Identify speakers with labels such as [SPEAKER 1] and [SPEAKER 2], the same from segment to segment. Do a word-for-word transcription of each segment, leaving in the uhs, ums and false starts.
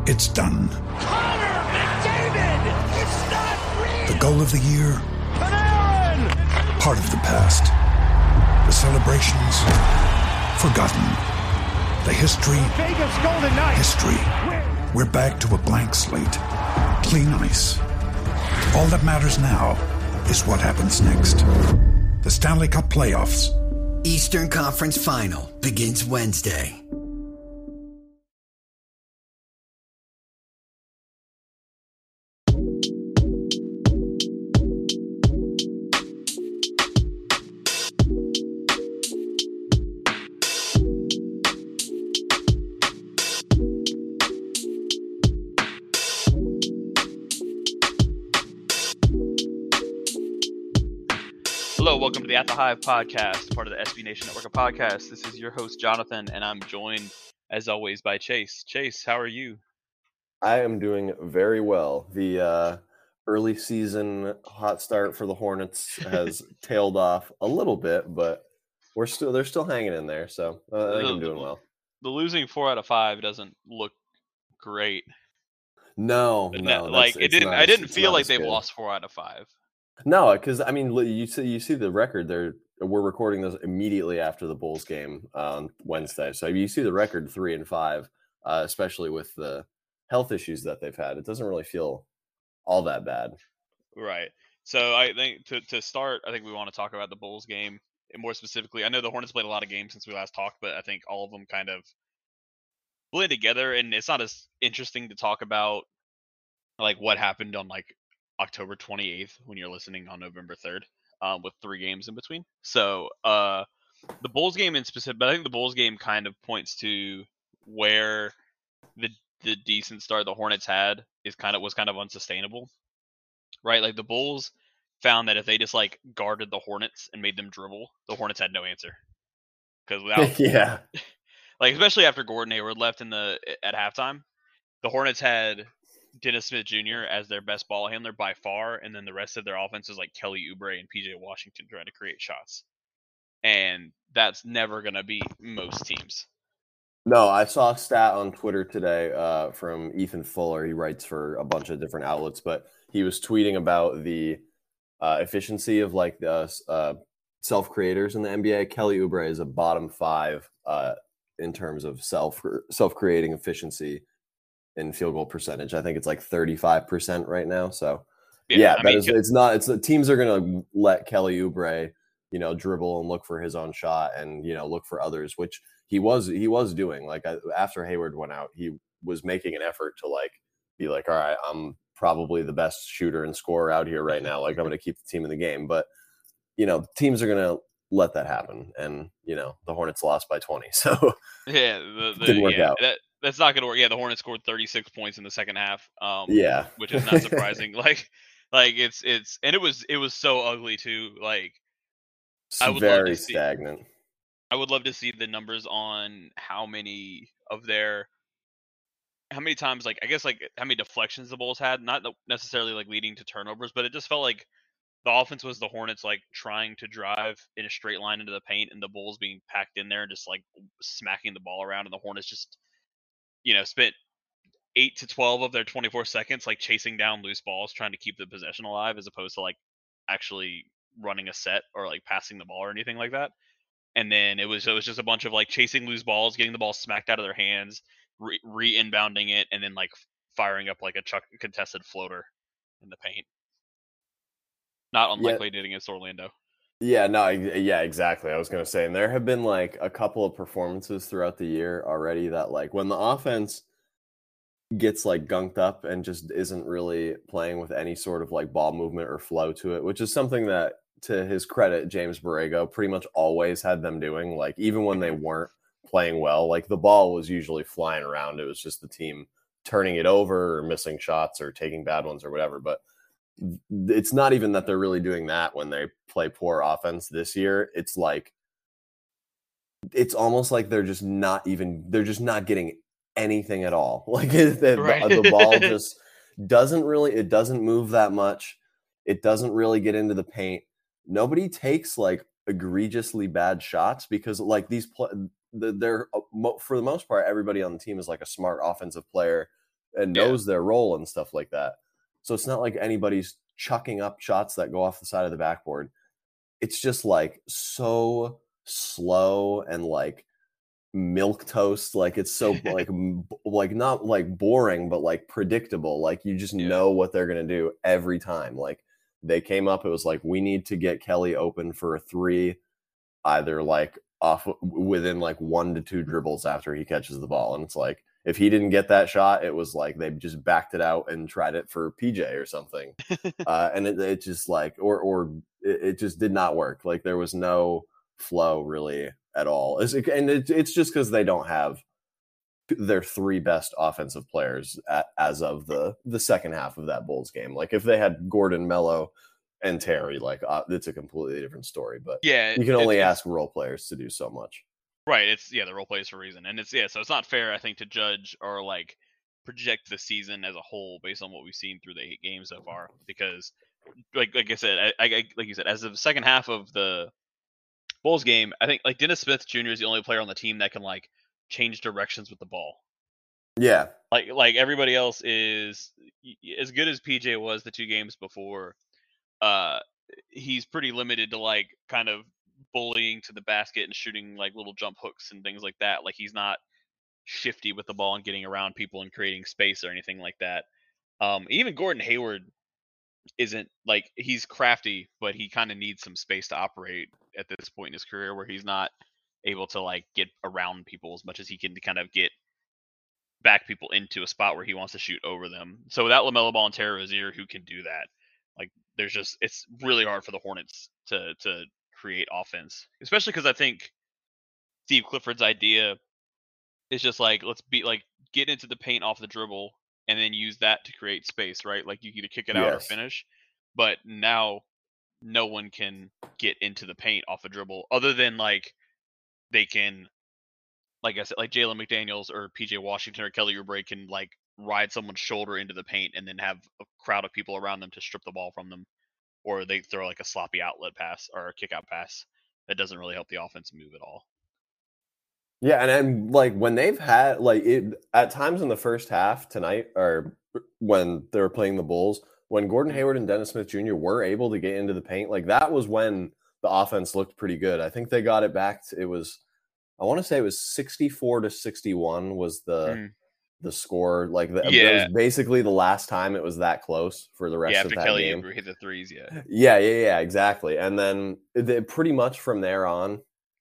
[SPEAKER 1] It's done.
[SPEAKER 2] Connor McDavid! It's not real!
[SPEAKER 1] The goal of the year?
[SPEAKER 2] Panarin!
[SPEAKER 1] Part of the past. The celebrations? Forgotten. The history?
[SPEAKER 2] Vegas Golden Knights!
[SPEAKER 1] History. We're back to a blank slate. Clean ice. All that matters now is what happens next. The Stanley Cup Playoffs.
[SPEAKER 3] Eastern Conference Final begins Wednesday.
[SPEAKER 4] Hello, welcome to the At the Hive podcast, part of the S B Nation Network of podcasts. This is your host, Jonathan, and I'm joined, as always, by Chase. Chase, how are you?
[SPEAKER 5] I am doing very well. The uh, early season hot start for the Hornets has tailed off a little bit, but we're still they're still hanging in there, so uh, I think I'm doing well.
[SPEAKER 4] The losing four out of five doesn't look great.
[SPEAKER 5] No, no,
[SPEAKER 4] like it didn't.
[SPEAKER 5] Not,
[SPEAKER 4] I didn't feel like they've
[SPEAKER 5] good.
[SPEAKER 4] lost four out of five.
[SPEAKER 5] No, because I mean, you see, you see the record. There, we're recording this immediately after the Bulls game on Wednesday, so you see the record three and five, uh, especially with the health issues that they've had. It doesn't really feel all that bad,
[SPEAKER 4] right? So I think to to start, I think we want to talk about the Bulls game, and more specifically, I know the Hornets played a lot of games since we last talked, but I think all of them kind of blend together, and it's not as interesting to talk about like what happened on like October twenty-eighth when you're listening on November third, um, with three games in between. So uh, the Bulls game in specific, but I think the Bulls game kind of points to where the the decent start the Hornets had is kind of was kind of unsustainable, right? Like the Bulls found that if they just like guarded the Hornets and made them dribble, the Hornets had no answer because without
[SPEAKER 5] yeah,
[SPEAKER 4] like especially after Gordon Hayward left in the at halftime, the Hornets had Dennis Smith Junior as their best ball handler by far, and then the rest of their offense is like Kelly Oubre and P J Washington trying to create shots. And that's never going to be most teams.
[SPEAKER 5] No, I saw a stat on Twitter today uh, from Ethan Fuller. He writes for a bunch of different outlets, but he was tweeting about the uh, efficiency of like the uh, self-creators in the N B A. Kelly Oubre is a bottom five uh, in terms of self self-creating efficiency in field goal percentage. I think it's like thirty-five percent right now. So yeah, yeah that mean, is, it's not, it's the teams are going to let Kelly Oubre, you know, dribble and look for his own shot and, you know, look for others, which he was, he was doing. Like after Hayward went out, he was making an effort to like, be like, all right, I'm probably the best shooter and scorer out here right now. Like I'm going to keep the team in the game, but you know, teams are going to let that happen. And, you know, the Hornets lost by twenty. So
[SPEAKER 4] yeah, the, the,
[SPEAKER 5] didn't work
[SPEAKER 4] yeah,
[SPEAKER 5] out.
[SPEAKER 4] That, That's not going to work. Yeah, the Hornets scored thirty-six points in the second half. Um,
[SPEAKER 5] yeah,
[SPEAKER 4] which is not surprising. like, like it's it's and it was it was so ugly too. Like,
[SPEAKER 5] it's
[SPEAKER 4] I would
[SPEAKER 5] very
[SPEAKER 4] love to see,
[SPEAKER 5] stagnant.
[SPEAKER 4] I would love to see the numbers on how many of their, how many times like I guess like how many deflections the Bulls had. Not necessarily like leading to turnovers, but it just felt like the offense was the Hornets like trying to drive in a straight line into the paint, and the Bulls being packed in there and just like smacking the ball around, and the Hornets just, you know, spent eight to twelve of their twenty-four seconds like chasing down loose balls, trying to keep the possession alive, as opposed to like actually running a set or like passing the ball or anything like that. And then it was it was just a bunch of like chasing loose balls, getting the ball smacked out of their hands, re, re- inbounding it, and then like firing up like a chuck contested floater in the paint. Not unlike they did against Orlando.
[SPEAKER 5] Yeah, no, yeah, exactly. I was going to say, and there have been like a couple of performances throughout the year already that like when the offense gets like gunked up and just isn't really playing with any sort of like ball movement or flow to it, which is something that, to his credit, James Borrego pretty much always had them doing. Like even when they weren't playing well, like the ball was usually flying around. It was just the team turning it over or missing shots or taking bad ones or whatever. But it's not even that they're really doing that when they play poor offense this year. It's like, it's almost like they're just not even, they're just not getting anything at all. Like the,
[SPEAKER 4] right.
[SPEAKER 5] the, the ball just doesn't really, it doesn't move that much. It doesn't really get into the paint. Nobody takes like egregiously bad shots because like these, pl- they're for the most part, everybody on the team is like a smart offensive player. and knows yeah. their role and stuff like that. So it's not like anybody's chucking up shots that go off the side of the backboard. It's just like so slow and like milk toast. Like it's so like like not like boring, but like predictable. Like you just yeah. know what they're gonna do every time. Like they came up, it was like, we need to get Kelly open for a three, either like off within like one to two dribbles after he catches the ball. And it's like, if he didn't get that shot, it was like they just backed it out and tried it for P J or something. uh, and it, it just like, or or it, it just did not work. Like there was no flow really at all. It's, and it, it's just because they don't have their three best offensive players at, as of the the second half of that Bulls game. Like if they had Gordon, Melo, and Terry, like uh, it's a completely different story. But
[SPEAKER 4] yeah,
[SPEAKER 5] you can only ask role players to do so much.
[SPEAKER 4] Right. It's yeah, the role plays for a reason, and it's yeah. So it's not fair, I think, to judge or like project the season as a whole based on what we've seen through the eight games so far. Because, like like I said, I, I like you said, as of the second half of the Bulls game, I think like Dennis Smith Junior is the only player on the team that can like change directions with the ball.
[SPEAKER 5] Yeah.
[SPEAKER 4] Like like everybody else is as good as P J was the two games before. Uh, he's pretty limited to like kind of bullying to the basket and shooting like little jump hooks and things like that. Like he's not shifty with the ball and getting around people and creating space or anything like that. Um, even Gordon Hayward isn't like, he's crafty, but he kind of needs some space to operate at this point in his career where he's not able to like get around people as much as he can to kind of get back people into a spot where he wants to shoot over them. So without LaMelo Ball and Terry Rozier who can do that, like there's just, it's really hard for the Hornets to to create offense, especially because I think Steve Clifford's idea is just like, let's be like get into the paint off the dribble and then use that to create space, right? Like you either kick it out yes. or finish. But now no one can get into the paint off a dribble other than like they can, like I said, like Jalen McDaniels or P J Washington or Kelly Oubre can like ride someone's shoulder into the paint and then have a crowd of people around them to strip the ball from them. Or they throw like a sloppy outlet pass or a kick out pass that doesn't really help the offense move at all.
[SPEAKER 5] Yeah, and then like when they've had like it at times in the first half tonight, or when they were playing the Bulls, when Gordon Hayward and Dennis Smith Junior were able to get into the paint, like that was when the offense looked pretty good. I think they got it back. To, it was, I want to say it was sixty-four to sixty-one was the mm. the score. Like the,
[SPEAKER 4] yeah.
[SPEAKER 5] it was basically the last time it was that close for the rest
[SPEAKER 4] yeah,
[SPEAKER 5] of
[SPEAKER 4] after
[SPEAKER 5] that
[SPEAKER 4] Kelly
[SPEAKER 5] game.
[SPEAKER 4] hit the threes, yeah.
[SPEAKER 5] Yeah, yeah, yeah, exactly. And then they, pretty much from there on,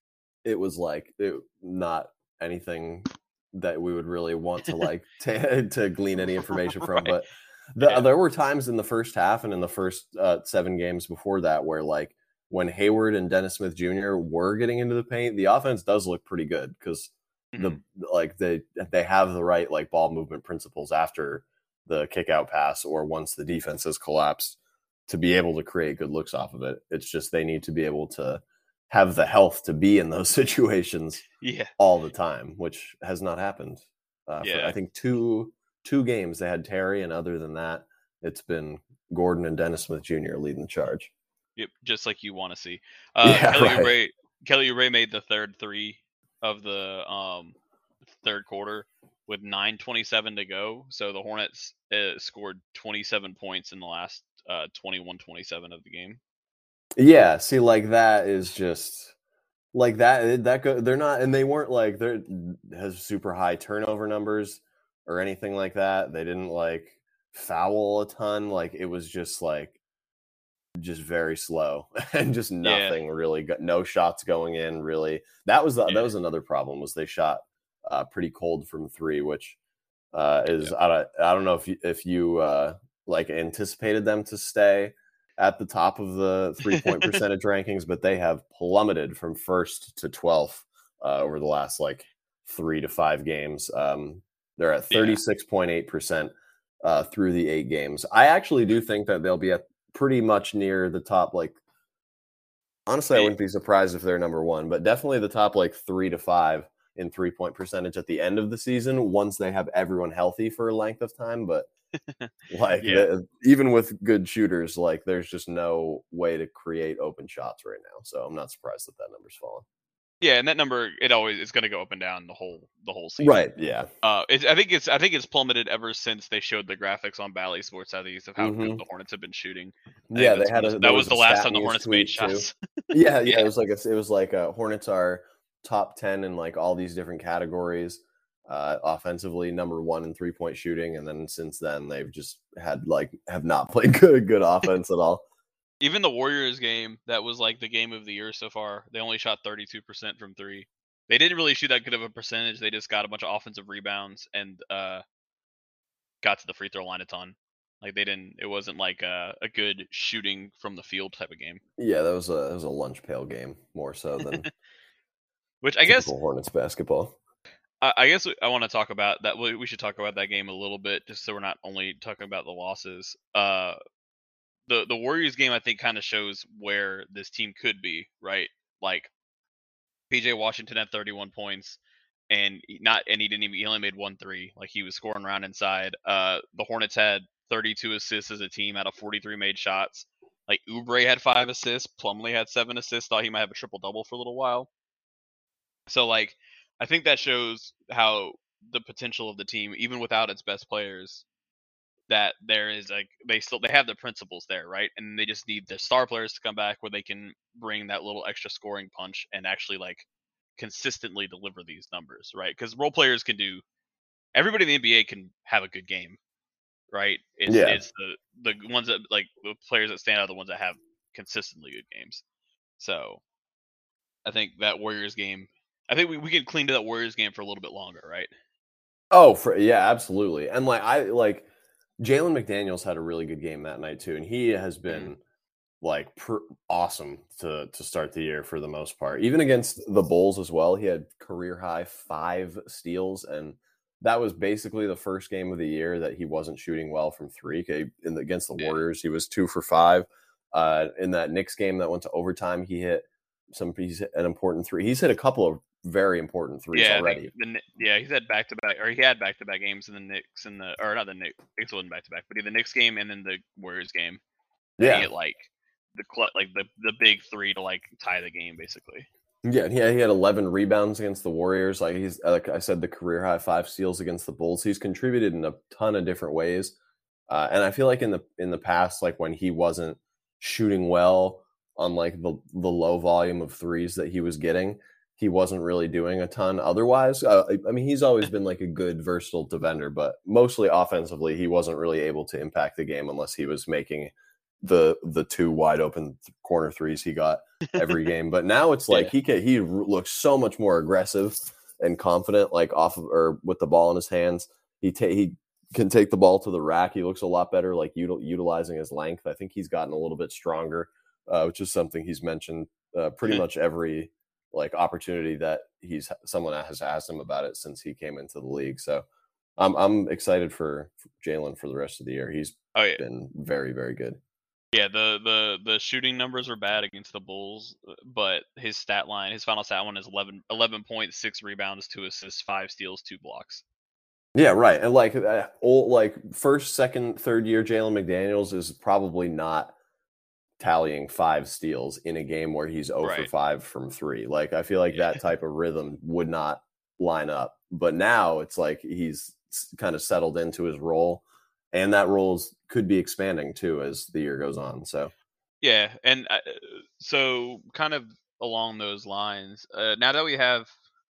[SPEAKER 5] it was like it, not anything that we would really want to like to, to glean any information from. Right. But the, yeah. there were times in the first half and in the first uh, seven games before that where like when Hayward and Dennis Smith Junior were getting into the paint, the offense does look pretty good because mm-hmm. the like they they have the right like ball movement principles after the kick out pass or once the defense has collapsed to be able to create good looks off of it. It's just they need to be able to have the health to be in those situations
[SPEAKER 4] yeah.
[SPEAKER 5] all the time, which has not happened. Uh,
[SPEAKER 4] yeah.
[SPEAKER 5] for, I think two two games they had Terry, and other than that, it's been Gordon and Dennis Smith Junior leading the charge.
[SPEAKER 4] Yep, just like you want to see. Uh,
[SPEAKER 5] yeah,
[SPEAKER 4] Kelly
[SPEAKER 5] right.
[SPEAKER 4] Oubre, Kelly Oubre made the third three of the um, third quarter with nine twenty-seven to go. So the Hornets uh, scored twenty-seven points in the last uh, twenty-one twenty-seven of the game.
[SPEAKER 5] Yeah, see, like that is just like that. That go, they're not, and they weren't like they're has super high turnover numbers or anything like that. They didn't like foul a ton. Like it was just like just very slow and just nothing yeah. really. Got no shots going in. Really, that was the, yeah. that was another problem. Was they shot uh, pretty cold from three, which uh, is yeah. I don't I don't know if you, if you uh, like anticipated them to stay at the top of the three-point percentage rankings, but they have plummeted from first to twelfth uh, over the last like three to five games. Um, they're at thirty-six point eight percent uh, through the eight games. I actually do think that they'll be at pretty much near the top. Like, honestly, I wouldn't be surprised if they're number one, but definitely the top like three to five in three-point percentage at the end of the season once they have everyone healthy for a length of time. But like yeah. the, even with good shooters, like there's just no way to create open shots right now. So I'm not surprised that that number's fallen.
[SPEAKER 4] Yeah, and that number it always is going to go up and down the whole the whole season.
[SPEAKER 5] Right. Yeah.
[SPEAKER 4] Uh, it, I think it's I think it's plummeted ever since they showed the graphics on Bally Sports Southeast of how
[SPEAKER 5] Mhm.
[SPEAKER 4] good the Hornets have been shooting. I
[SPEAKER 5] Yeah,
[SPEAKER 4] think
[SPEAKER 5] they had
[SPEAKER 4] that's-
[SPEAKER 5] a,
[SPEAKER 4] that
[SPEAKER 5] there
[SPEAKER 4] was
[SPEAKER 5] a
[SPEAKER 4] the last
[SPEAKER 5] Stat
[SPEAKER 4] time the
[SPEAKER 5] News
[SPEAKER 4] Hornets made
[SPEAKER 5] tweet, too.
[SPEAKER 4] shots.
[SPEAKER 5] Yeah, yeah,
[SPEAKER 4] Yeah.
[SPEAKER 5] it was like a, it was like uh, Hornets are top ten in like all these different categories. Uh, offensively, number one in three point shooting, and then since then they've just had like have not played good good offense at all.
[SPEAKER 4] Even the Warriors game, that was like the game of the year so far. They only shot thirty-two percent from three. They didn't really shoot that good of a percentage. They just got a bunch of offensive rebounds and uh, got to the free throw line a ton. Like they didn't. It wasn't like a, a good shooting from the field type of game.
[SPEAKER 5] Yeah, that was a that was a lunch pail game more so than
[SPEAKER 4] Which I guess
[SPEAKER 5] typical Hornets basketball.
[SPEAKER 4] I, I guess I want to talk about that. We we should talk about that game a little bit, just so we're not only talking about the losses. Uh, the the Warriors game I think kind of shows where this team could be, right? Like P J Washington had thirty-one points, and he not and he didn't even he only made one three. Like he was scoring around inside. Uh, the Hornets had thirty-two assists as a team out of forty-three made shots. Like Oubre had five assists, Plumlee had seven assists. Thought he might have a triple double for a little while. So like I think that shows how the potential of the team, even without its best players, that there is like they still they have the principles there, right? And they just need the star players to come back where they can bring that little extra scoring punch and actually like consistently deliver these numbers, right? Because role players can do everybody in the N B A can have a good game, right? It's,
[SPEAKER 5] Yeah.
[SPEAKER 4] it's the the ones that like the players that stand out are the ones that have consistently good games. So I think that Warriors game, I think we, we can cling to that Warriors game for a little bit longer, right?
[SPEAKER 5] Oh, for yeah, absolutely. And like I like Jalen McDaniels had a really good game that night too, and he has been
[SPEAKER 4] Mhm.
[SPEAKER 5] like pr- awesome to to start the year for the most part. Even against the Bulls as well, he had career high five steals, and that was basically the first game of the year that he wasn't shooting well from three. Okay, in the, against the
[SPEAKER 4] Yeah.
[SPEAKER 5] Warriors, he was two for five. Uh, in that Knicks game that went to overtime, he hit some. He's hit an important three. He's hit a couple of very important threes
[SPEAKER 4] Yeah, I
[SPEAKER 5] already.
[SPEAKER 4] think the, Kni- yeah, he's had back to back, or he had back to back games in the Knicks and the, or not the Knicks, Knicks wasn't back to back, but he had the Knicks game and then the Warriors game. He
[SPEAKER 5] Yeah,
[SPEAKER 4] hit like the cl- like the the big three to like tie the game basically.
[SPEAKER 5] Yeah, yeah, he had eleven rebounds against the Warriors. Like he's, like I said, the career high five steals against the Bulls. He's contributed in a ton of different ways, uh, and I feel like in the in the past, like when he wasn't shooting well on like the the low volume of threes that he was getting, he wasn't really doing a ton. Otherwise, uh, I mean, he's always been like a good versatile defender, but mostly offensively, he wasn't really able to impact the game unless he was making the the two wide open corner threes he got every game. But now it's like
[SPEAKER 4] Yeah.
[SPEAKER 5] he can he looks so much more aggressive and confident, like off of or with the ball in his hands. He ta- he can take the ball to the rack. He looks a lot better, like util- utilizing his length. I think he's gotten a little bit stronger, uh, which is something he's mentioned uh, pretty much every like opportunity that he's someone has asked him about it since he came into the league. So I'm I'm excited for, for Jalen for the rest of the year. He's
[SPEAKER 4] Oh yeah,
[SPEAKER 5] been very very good.
[SPEAKER 4] yeah. The the the shooting numbers are bad against the Bulls, but his stat line, his final stat one is eleven, eleven points, six rebounds, two assists, five steals, two blocks.
[SPEAKER 5] Yeah, right. And like uh, old, like first, second, third year Jalen McDaniels is probably not tallying five steals in a game where he's zero for
[SPEAKER 4] Right.
[SPEAKER 5] five from three. Like I feel like
[SPEAKER 4] Yeah.
[SPEAKER 5] that type of rhythm would not line up. But now it's like he's kind of settled into his role, and that role could be expanding too as the year goes on. So
[SPEAKER 4] Yeah, and uh, so kind of along those lines, uh, now that we have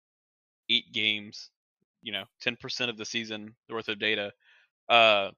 [SPEAKER 4] eight games, you know, ten percent of the season worth of data, uh,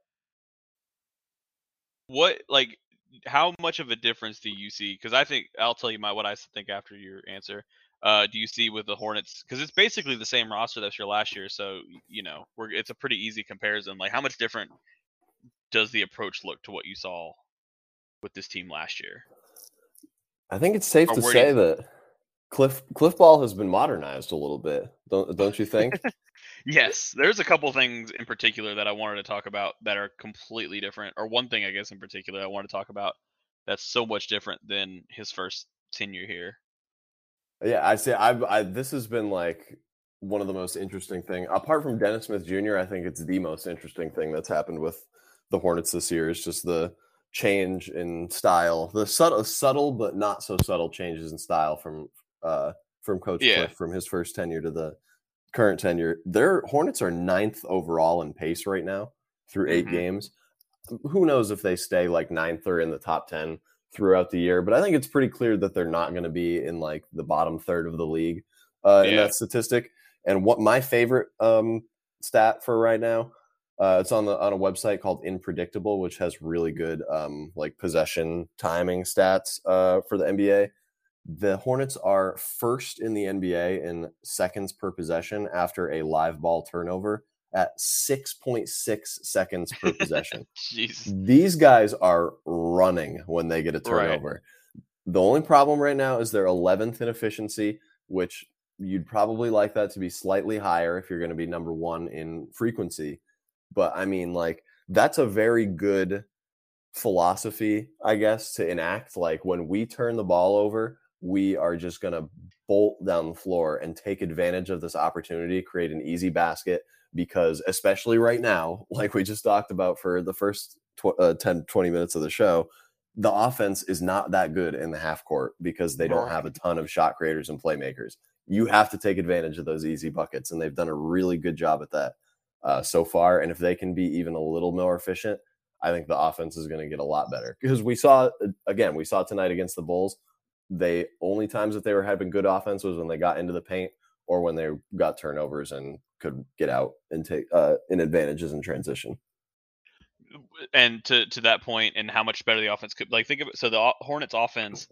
[SPEAKER 4] what like how much of a difference do you see? Because I think I'll tell you my what I think after your answer. Uh, do you see with the Hornets? Because it's basically the same roster that's your last year, so you know we're it's a pretty easy comparison. Like, how much different does the approach look to what you saw with this team last year?
[SPEAKER 5] I think it's safe
[SPEAKER 4] Or
[SPEAKER 5] to
[SPEAKER 4] where do you
[SPEAKER 5] say that Cliff Cliff Ball has been modernized a little bit. Don't don't you think?
[SPEAKER 4] Yes, there's a couple things in particular that I wanted to talk about that are completely different, or one thing I guess in particular I want to talk about that's so much different than his first tenure here.
[SPEAKER 5] Yeah, I say I've I, this has been like one of the most interesting thing apart from Dennis Smith Junior I think it's the most interesting thing that's happened with the Hornets this year is just the change in style, the subtle, subtle but not so subtle changes in style from uh, from Coach
[SPEAKER 4] Yeah.
[SPEAKER 5] Cliff from his first tenure to the current tenure. Their Hornets are ninth overall in pace right now through eight
[SPEAKER 4] Mhm.
[SPEAKER 5] games. Who knows if they stay like ninth or in the top ten throughout the year, but I think it's pretty clear that they're not going to be in like the bottom third of the league uh, in
[SPEAKER 4] Yeah.
[SPEAKER 5] that statistic. And what my favorite um, stat for right now, uh, it's on the on a website called Inpredictable, which has really good um, like possession timing stats uh, for the N B A. The Hornets are first in the N B A in seconds per possession after a live ball turnover at six point six seconds per possession.
[SPEAKER 4] Jeez.
[SPEAKER 5] These guys are running when they get a turnover. Right. The only problem right now is they're eleventh in efficiency, which you'd probably like that to be slightly higher if you're going to be number one in frequency. But I mean, like, that's a very good philosophy, I guess, to enact. Like, when we turn the ball over, we are just going to bolt down the floor and take advantage of this opportunity, create an easy basket. Because especially right now, like we just talked about for the first tw- uh, ten, twenty minutes of the show, the offense is not that good in the half court because they don't have a ton of shot creators and playmakers. You have to take advantage of those easy buckets, and they've done a really good job at that uh, so far. And if they can be even a little more efficient, I think the offense is going to get a lot better. Because we saw, again, we saw tonight against the Bulls, they only times that they were having good offense was when they got into the paint or when they got turnovers and could get out and take uh, in advantages in transition.
[SPEAKER 4] And to, to that point, and how much better the offense could, like, think of it. So the Hornets offense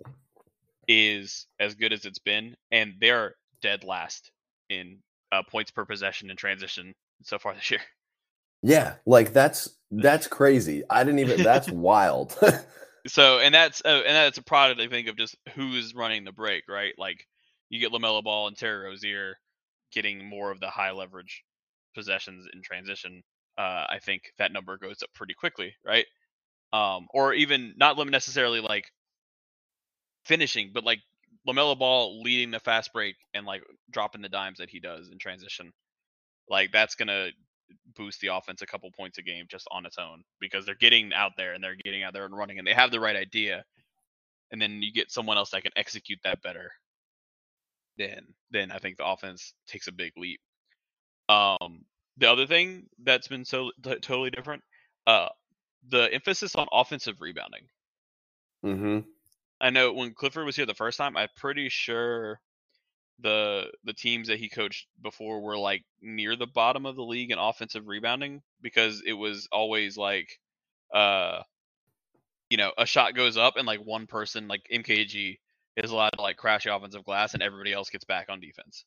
[SPEAKER 4] is as good as it's been, and they're dead last in uh, points per possession in transition so far this year.
[SPEAKER 5] Yeah, like that's that's crazy. I didn't even. That's wild.
[SPEAKER 4] So, and that's uh, and that's a product, I think, of just who's running the break, right? Like, you get LaMelo Ball and Terry Rozier getting more of the high leverage possessions in transition. Uh, I think that number goes up pretty quickly, right? Um, or even not necessarily like finishing, but like LaMelo Ball leading the fast break and like dropping the dimes that he does in transition. Like, that's gonna boost the offense a couple points a game just on its own, because they're getting out there and they're getting out there and running and they have the right idea. And then you get someone else that can execute that better. Then, then I think the offense takes a big leap. Um, the other thing that's been so t- totally different, uh, the emphasis on offensive rebounding.
[SPEAKER 5] Mm-hmm.
[SPEAKER 4] I know when Clifford was here the first time, I'm pretty sure the the teams that he coached before were like near the bottom of the league in offensive rebounding, because it was always like, uh, you know, a shot goes up and like one person, like M K G, is allowed to like crash the offensive glass and everybody else gets back on defense.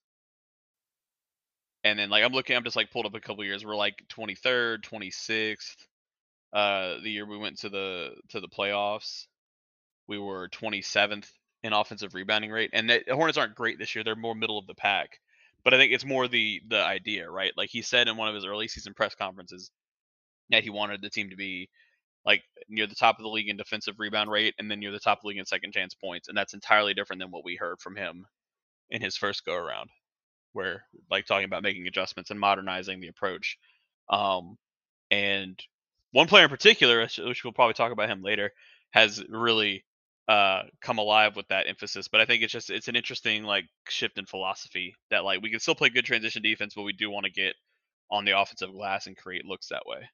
[SPEAKER 4] And then like I'm looking, I'm just like pulled up a couple years. We're like twenty-third, twenty-sixth. Uh, the year we went to the to the playoffs, we were twenty-seventh in offensive rebounding rate. And the Hornets aren't great this year; they're more middle of the pack. But I think it's more the the idea, right? Like he said in one of his early season press conferences that he wanted the team to be like near the top of the league in defensive rebound rate, and then near the top of the league in second chance points. And that's entirely different than what we heard from him in his first go around, where like talking about making adjustments and modernizing the approach. Um, and one player in particular, which we'll probably talk about him later, has really uh, come alive with that emphasis. But I think it's just, it's an interesting like shift in philosophy that like we can still play good transition defense, but we do want to get on the offensive glass and create looks that way.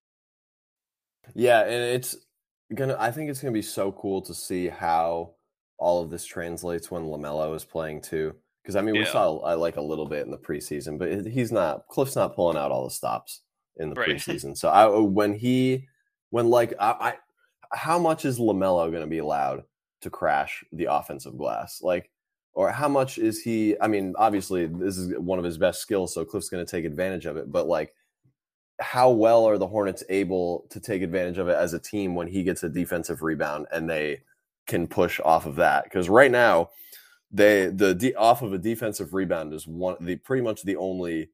[SPEAKER 5] Yeah, and it's gonna, I think it's gonna be so cool to see how all of this translates when LaMelo is playing too. Because I mean, we
[SPEAKER 4] Yeah.
[SPEAKER 5] saw I like a little bit in the preseason, but he's not. Cliff's not pulling out all the stops in the
[SPEAKER 4] Right.
[SPEAKER 5] preseason. So I, when he, when like I, I how much is LaMelo going to be allowed to crash the offensive glass? Like, or how much is he? I mean, obviously this is one of his best skills, so Cliff's going to take advantage of it. But like, how well are the Hornets able to take advantage of it as a team when he gets a defensive rebound and they can push off of that? Because right now, they the de- off of a defensive rebound is one the pretty much the only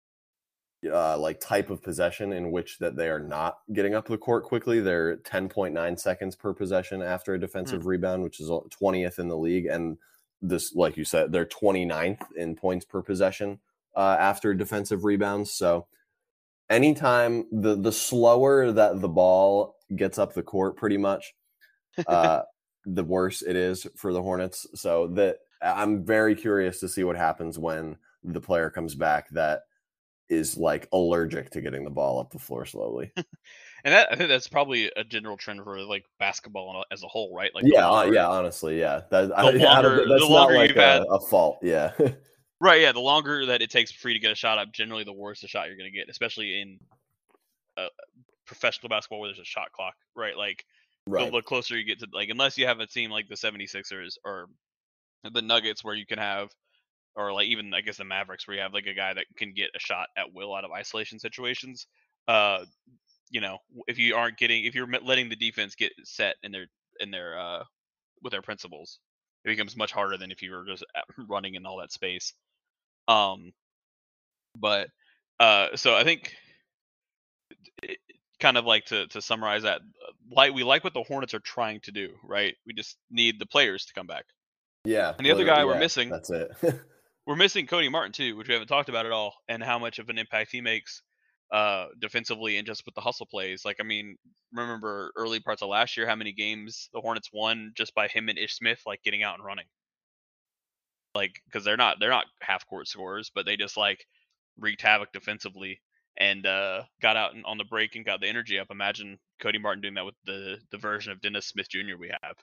[SPEAKER 5] uh, like type of possession in which that they are not getting up the court quickly. They're ten point nine seconds per possession after a defensive mm. rebound, which is twentieth in the league, and this, like you said, they're twenty-ninth in points per possession uh, after defensive rebounds. So anytime the the slower that the ball gets up the court, pretty much, uh, the worse it is for the Hornets. So that I'm very curious to see what happens when the player comes back that is like allergic to getting the ball up the floor slowly.
[SPEAKER 4] And that I think that's probably a general trend for like basketball as a whole, right? Like
[SPEAKER 5] yeah,
[SPEAKER 4] longer,
[SPEAKER 5] uh, yeah, honestly, yeah. That,
[SPEAKER 4] the
[SPEAKER 5] I,
[SPEAKER 4] longer,
[SPEAKER 5] I that's
[SPEAKER 4] the longer
[SPEAKER 5] not like
[SPEAKER 4] you've
[SPEAKER 5] a,
[SPEAKER 4] had,
[SPEAKER 5] a fault. Yeah.
[SPEAKER 4] right? Yeah, the longer that it takes for you to get a shot up, generally the worse the shot you're going to get, especially in uh, professional basketball where there's a shot clock, right? Like
[SPEAKER 5] right.
[SPEAKER 4] the, the closer you get to, like, unless you have a team like the seventy-sixers or the Nuggets where you can have, or like even I guess the Mavericks where you have like a guy that can get a shot at will out of isolation situations. Uh, you know, if you aren't getting, if you're letting the defense get set in their in their uh with their principles, it becomes much harder than if you were just running in all that space. Um, but uh, so I think it, kind of like to to summarize that, like we like what the Hornets are trying to do, right? We just need the players to come back.
[SPEAKER 5] Yeah.
[SPEAKER 4] And the other guy
[SPEAKER 5] yeah,
[SPEAKER 4] we're missing,
[SPEAKER 5] that's it.
[SPEAKER 4] we're missing Cody Martin too, which we haven't talked about at all, and how much of an impact he makes uh, defensively and just with the hustle plays. Like, I mean, remember early parts of last year, how many games the Hornets won just by him and Ish Smith, like getting out and running. Like, because they're not they're not half court scorers, but they just like wreaked havoc defensively and uh, got out on the break and got the energy up. Imagine Cody Martin doing that with the the version of Dennis Smith Junior we have.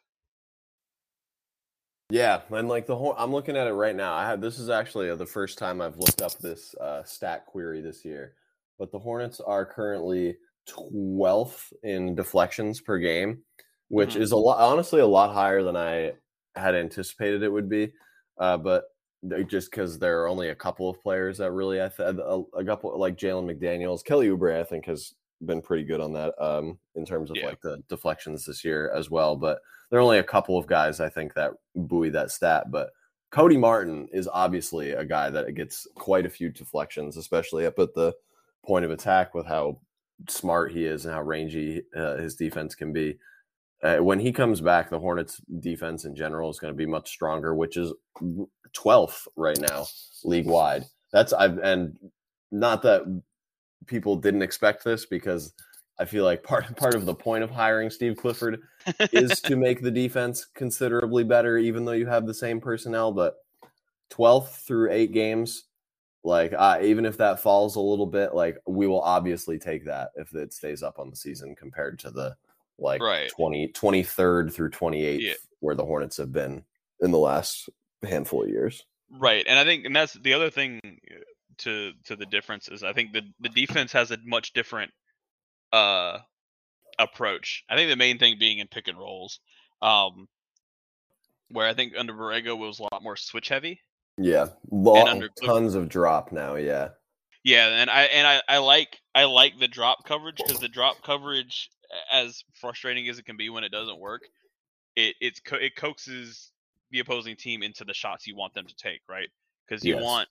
[SPEAKER 5] Yeah, and like the whole, I'm looking at it right now. I have this is actually the first time I've looked up this uh, stat query this year, but the Hornets are currently twelfth in deflections per game, which mm-hmm. is a lot, honestly, a lot higher than I had anticipated it would be. Uh, but just because there are only a couple of players that really, I th- a, a couple like Jalen McDaniels, Kelly Oubre, I think has been pretty good on that um, in terms of yeah. like the deflections this year as well. But there are only a couple of guys I think that buoy that stat. But Cody Martin is obviously a guy that gets quite a few deflections, especially up at the point of attack with how smart he is and how rangy uh, his defense can be. Uh, when he comes back, the Hornets defense in general is going to be much stronger, which is twelfth right now league wide. That's I've and not that people didn't expect this, because I feel like part part of the point of hiring Steve Clifford is to make the defense considerably better, even though you have the same personnel. But twelfth through eight games, like uh, even if that falls a little bit, like we will obviously take that if it stays up on the season compared to the like
[SPEAKER 4] right.
[SPEAKER 5] twenty, twenty-third through twenty-eighth yeah. where the Hornets have been in the last handful of years.
[SPEAKER 4] Right. And I think, and that's the other thing to to the difference is I think the, the defense has a much different uh approach. I think the main thing being in pick and rolls, um, where I think under Borrego was a lot more switch heavy.
[SPEAKER 5] Yeah, lot, under tons of drop now. Yeah,
[SPEAKER 4] yeah, and I and I, I like I like the drop coverage, because the drop coverage, as frustrating as it can be when it doesn't work, it it's it coaxes the opposing team into the shots you want them to take, right? Because you yes. want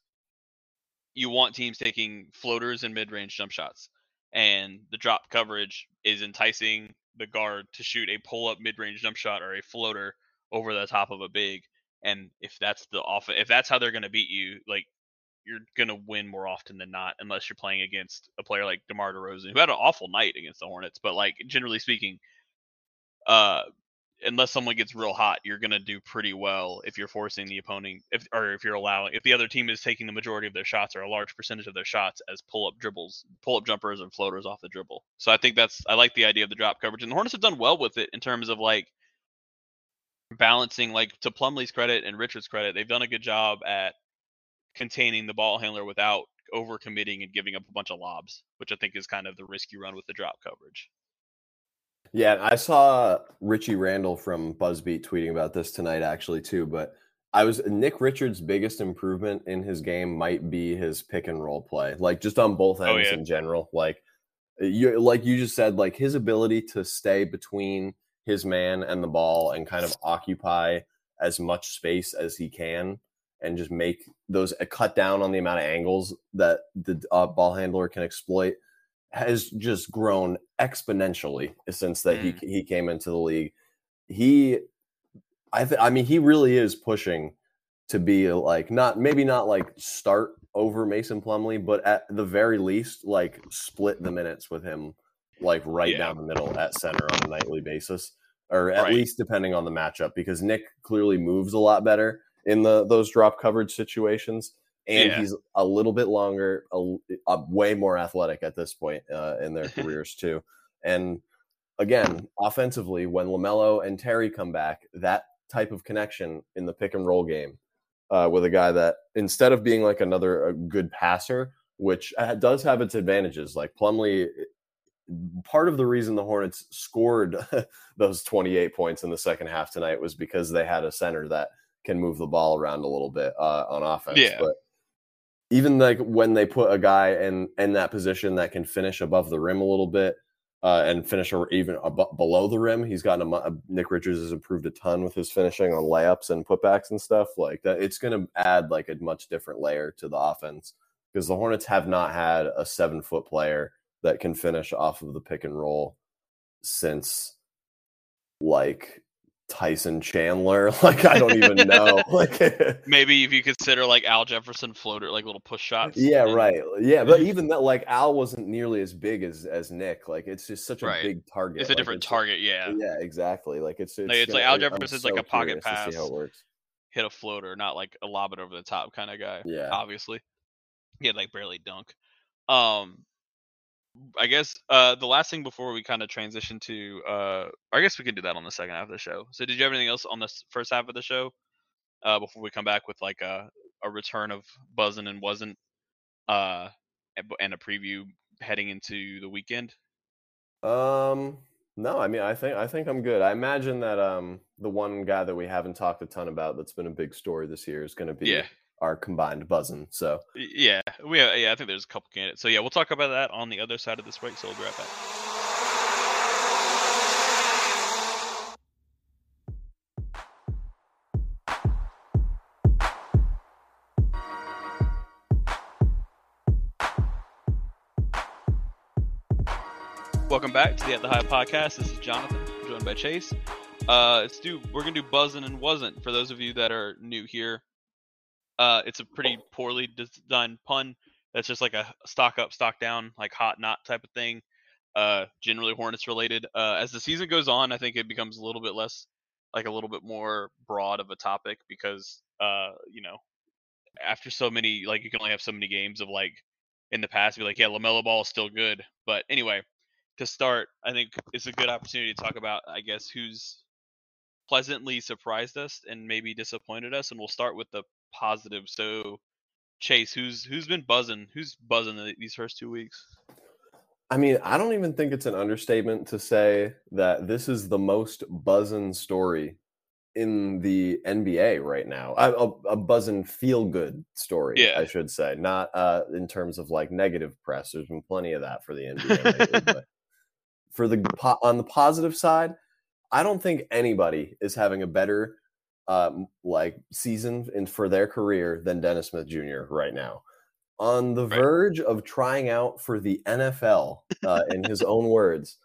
[SPEAKER 4] you want teams taking floaters and mid-range jump shots. And the drop coverage is enticing the guard to shoot a pull-up mid-range jump shot or a floater over the top of a big. And if that's the off, if that's how they're going to beat you, like you're going to win more often than not, unless you're playing against a player like DeMar DeRozan, who had an awful night against the Hornets. But like generally speaking, uh, unless someone gets real hot, you're going to do pretty well if you're forcing the opponent, if or if you're allowing, if the other team is taking the majority of their shots or a large percentage of their shots as pull-up dribbles, pull-up jumpers and floaters off the dribble. So I think that's, I like the idea of the drop coverage, and the Hornets have done well with it in terms of like balancing, like to Plumlee's credit and Richard's credit, they've done a good job at containing the ball handler without overcommitting and giving up a bunch of lobs, which I think is kind of the risk you run with the drop coverage.
[SPEAKER 5] Yeah, I saw Richie Randall from Buzzbeat tweeting about this tonight, actually, too. But I was Nick Richards' biggest improvement in his game might be his pick and roll play, like just on both ends oh, yeah. in general. Like you, like you just said, like his ability to stay between his man and the ball and kind of occupy as much space as he can, and just make those uh, cut down on the amount of angles that the uh, ball handler can exploit, has just grown exponentially since that mm. he he came into the league. He, I th- I mean, he really is pushing to be like not maybe not like start over Mason Plumlee, but at the very least, like split the minutes with him, like right yeah. down the middle at center on a nightly basis, or at right. least depending on the matchup, because Nick clearly moves a lot better. in the those drop coverage situations. And
[SPEAKER 4] Yeah.
[SPEAKER 5] he's a little bit longer, a, a way more athletic at this point uh, in their careers too. And again, offensively, when LaMelo and Terry come back, that type of connection in the pick and roll game uh, with a guy that instead of being like another a good passer, which does have its advantages, like Plumlee, part of the reason the Hornets scored those twenty-eight points in the second half tonight was because they had a center that can move the ball around a little bit uh, on offense.
[SPEAKER 4] Yeah.
[SPEAKER 5] But even like when they put a guy in, in that position that can finish above the rim a little bit uh, and finish even ab- below the rim, he's gotten a, a Nick Richards has improved a ton with his finishing on layups and putbacks and stuff like that. It's going to add like a much different layer to the offense because the Hornets have not had a seven foot player that can finish off of the pick and roll since like Tyson Chandler. Like, I don't even know. Like,
[SPEAKER 4] maybe if you consider like Al Jefferson floater, like little push shots.
[SPEAKER 5] yeah,
[SPEAKER 4] and,
[SPEAKER 5] right. Yeah, but even that, like Al wasn't nearly as big as as Nick. Like, it's just such a
[SPEAKER 4] Right.
[SPEAKER 5] big target.
[SPEAKER 4] It's a
[SPEAKER 5] Like,
[SPEAKER 4] different target, yeah.
[SPEAKER 5] Yeah, exactly. Like it's it's,
[SPEAKER 4] Like, it's
[SPEAKER 5] gonna-
[SPEAKER 4] like Al
[SPEAKER 5] I'm
[SPEAKER 4] Jefferson's like
[SPEAKER 5] so
[SPEAKER 4] a pocket
[SPEAKER 5] curious to
[SPEAKER 4] pass.
[SPEAKER 5] see how it works.
[SPEAKER 4] Hit a floater, not like a lob it over the top kind of guy.
[SPEAKER 5] Yeah.
[SPEAKER 4] Obviously. He had like barely dunk. Um I guess uh the last thing before we kind of transition to uh I guess we can do that on the second half of the show. So did you have anything else on this first half of the show? Uh before we come back with like a a return of Buzzin' and Wasn't uh and and a preview heading into the weekend?
[SPEAKER 5] Um, no, I mean, I think I think I'm good. I imagine that um the one guy that we haven't talked a ton about that's been a big story this year is going to be
[SPEAKER 4] Yeah.
[SPEAKER 5] our combined Buzzin'. So
[SPEAKER 4] Y- Yeah, we yeah, I think there's a couple candidates. So yeah, we'll talk about that on the other side of this break. So we'll be right back. Welcome back to the At the High podcast. This is Jonathan, joined by Chase. Uh, let's do. We're gonna do Buzzin' and Wasn't for those of you that are new here. Uh, it's a pretty poorly designed pun. That's just like a stock up, stock down, like hot not type of thing. Uh, generally Hornets related. Uh, as the season goes on, I think it becomes a little bit less, like a little bit more broad of a topic because, uh, you know, after so many, like you can only have so many games of like in the past, be like, yeah, LaMelo Ball is still good. But anyway, to start, I think it's a good opportunity to talk about, I guess, who's pleasantly surprised us and maybe disappointed us, and we'll start with the positive. So, Chase, who's who's been buzzing? Who's buzzing the, these first two weeks?
[SPEAKER 5] I mean, I don't even think it's an understatement to say that this is the most buzzin' story in the N B A right now. A, a, a buzzin' feel-good story,
[SPEAKER 4] Yeah.
[SPEAKER 5] I should say, not uh, in terms of like negative press. There's been plenty of that for the N B A lately, but for the po- on the positive side, I don't think anybody is having a better um, like season in for their career than Dennis Smith Junior right now. On the
[SPEAKER 4] Right.
[SPEAKER 5] verge of trying out for the N F L, uh, in his own words,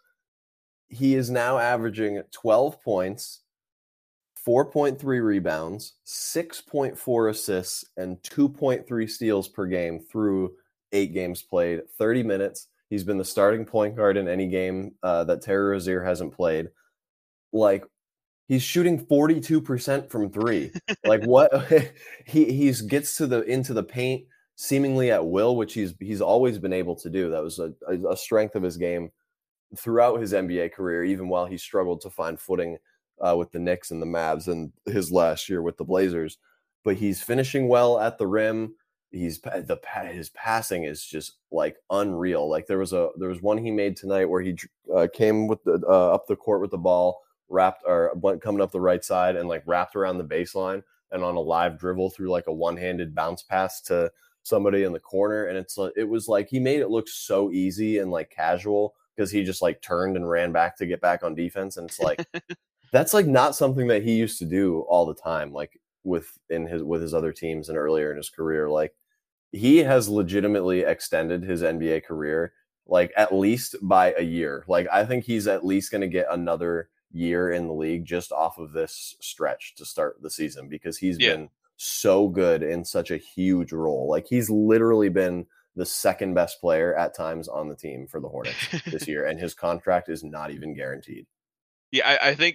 [SPEAKER 5] he is now averaging twelve points, four point three rebounds, six point four assists, and two point three steals per game through eight games played, thirty minutes. He's been the starting point guard in any game uh, that Terry Rozier hasn't played. Like, he's shooting forty-two percent from three. Like, what? he he's gets to the into the paint seemingly at will, which he's he's always been able to do. That was a, a strength of his game throughout his N B A career, even while he struggled to find footing uh, with the Knicks and the Mavs and his last year with the Blazers. But he's finishing well at the rim. He's the his passing is just like unreal. Like there was a there was one he made tonight where he uh, came with the uh, up the court with the ball, wrapped or went coming up the right side and like wrapped around the baseline and on a live dribble through like a one-handed bounce pass to somebody in the corner. And it's it was like he made it look so easy and like casual because he just like turned and ran back to get back on defense. And it's like that's like not something that he used to do all the time, like with in his with his other teams and earlier in his career. Like he has legitimately extended his N B A career like at least by a year. Like I think he's at least going to get another year in the league just off of this stretch to start the season because he's
[SPEAKER 4] Yeah.
[SPEAKER 5] been so good in such a huge role. Like he's literally been the second best player at times on the team for the Hornets this year, and his contract is not even guaranteed.
[SPEAKER 4] Yeah, I, I think like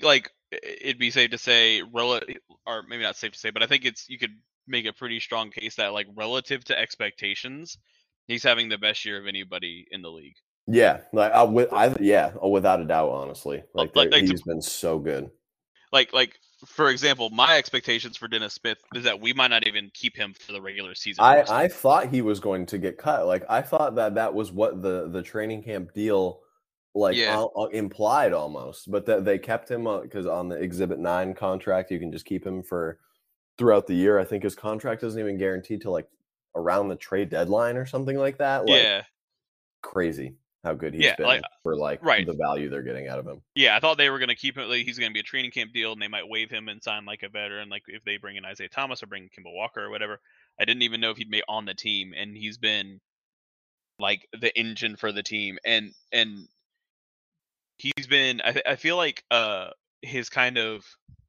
[SPEAKER 4] it'd be safe to say, rel- or maybe not safe to say, but I think it's you could make a pretty strong case that like relative to expectations, he's having the best year of anybody in the league.
[SPEAKER 5] Yeah, like I, with, I yeah, without a doubt, honestly, like,
[SPEAKER 4] like, like
[SPEAKER 5] he's
[SPEAKER 4] to,
[SPEAKER 5] been so good.
[SPEAKER 4] Like like for example, my expectations for Dennis Smith is that we might not even keep him for the regular season.
[SPEAKER 5] I, I thought he was going to get cut. Like I thought that that was what the the training camp deal like
[SPEAKER 4] yeah.
[SPEAKER 5] uh, implied almost, but that they kept him because on, on the Exhibit nine contract, you can just keep him for throughout the year. I think his contract isn't even guaranteed till like around the trade deadline or something like that. Like,
[SPEAKER 4] yeah,
[SPEAKER 5] crazy how good he's
[SPEAKER 4] yeah,
[SPEAKER 5] been
[SPEAKER 4] like,
[SPEAKER 5] for like
[SPEAKER 4] right.
[SPEAKER 5] the value they're getting out of him.
[SPEAKER 4] Yeah, I thought they were going to keep him. Like, he's going to be a training camp deal, and they might waive him and sign like a veteran, like if they bring in Isaiah Thomas or bring Kimball Walker or whatever. I didn't even know if he'd be on the team, and he's been like the engine for the team, and and he's been. I th- I feel like uh his kind of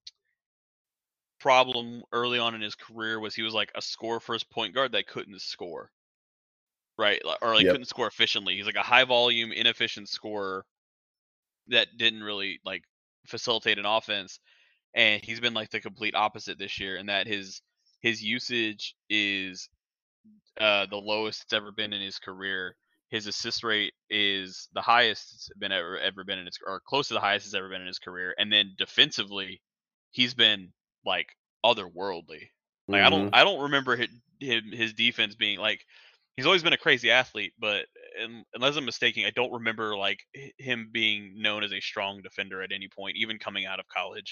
[SPEAKER 4] problem early on in his career was he was like a score first point guard that couldn't score. Right, or like yep. couldn't score efficiently. He's like a high volume, inefficient scorer that didn't really like facilitate an offense. And he's been like the complete opposite this year, in that his his usage is uh, the lowest it's ever been in his career. His assist rate is the highest it's been ever ever been in his, or close to the highest it's ever been in his career. And then defensively, he's been like otherworldly. Like mm-hmm. I don't I don't remember his, his defense being like. He's always been a crazy athlete, but unless I'm mistaken, I don't remember like him being known as a strong defender at any point, even coming out of college.